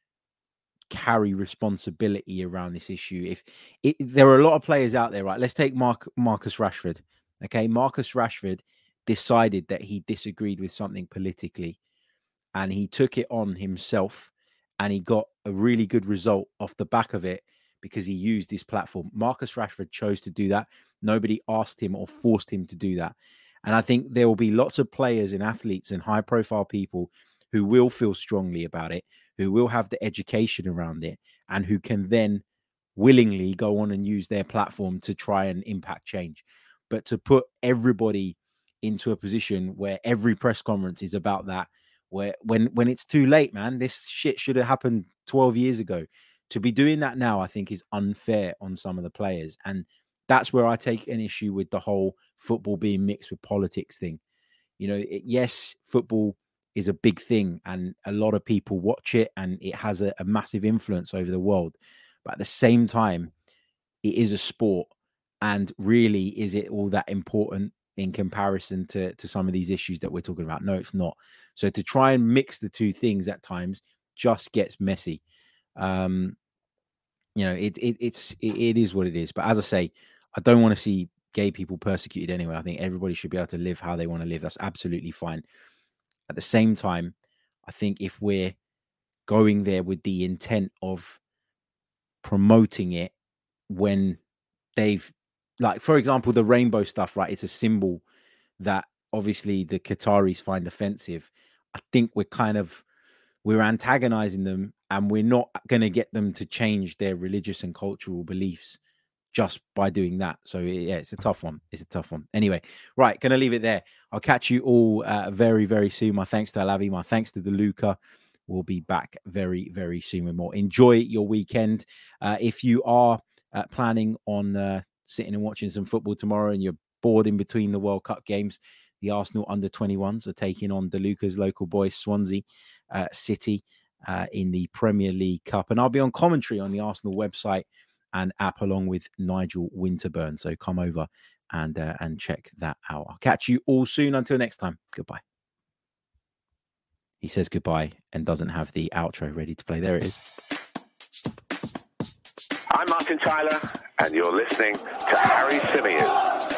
carry responsibility around this issue. If it, there are a lot of players out there, right? Let's take Mark, Marcus Rashford. Okay. Marcus Rashford decided that he disagreed with something politically and he took it on himself and he got a really good result off the back of it because he used this platform. Marcus Rashford chose to do that. Nobody asked him or forced him to do that. And I think there will be lots of players and athletes and high profile people who will feel strongly about it, who will have the education around it, and who can then willingly go on and use their platform to try and impact change. But to put everybody into a position where every press conference is about that, where when when it's too late, man, this shit should have happened twelve years ago. To be doing that now, I think, is unfair on some of the players. And that's where I take an issue with the whole football being mixed with politics thing. You know, it, yes, football is a big thing and a lot of people watch it and it has a, a massive influence over the world. But at the same time, it is a sport. And really, is it all that important in comparison to, to some of these issues that we're talking about? No, it's not. So to try and mix the two things at times just gets messy. Um, you know, it, it it's it, it is what it is. But as I say, I don't want to see gay people persecuted anyway. I think everybody should be able to live how they want to live. That's absolutely fine. At the same time, I think if we're going there with the intent of promoting it when they've, like, for example, the rainbow stuff, right? It's a symbol that obviously the Qataris find offensive. I think we're kind of, we're antagonizing them and we're not going to get them to change their religious and cultural beliefs just by doing that. So yeah, it's a tough one. It's a tough one. Anyway, right, gonna leave it there. I'll catch you all uh, very, very soon. My thanks to Alavi. My thanks to the Luca. We'll be back very, very soon with more. Enjoy your weekend. Uh, if you are uh, planning on uh, sitting and watching some football tomorrow and you're bored in between the World Cup games, the Arsenal under twenty-ones are taking on the Luca's local boys, Swansea uh, City, uh, in the Premier League Cup. And I'll be on commentary on the Arsenal website and app along with Nigel Winterburn. So come over and uh, and check that out. I'll catch you all soon. Until next time, goodbye. He says goodbye and doesn't have the outro ready to play. There it is. I'm Martin Tyler, and you're listening to Harry Symeou.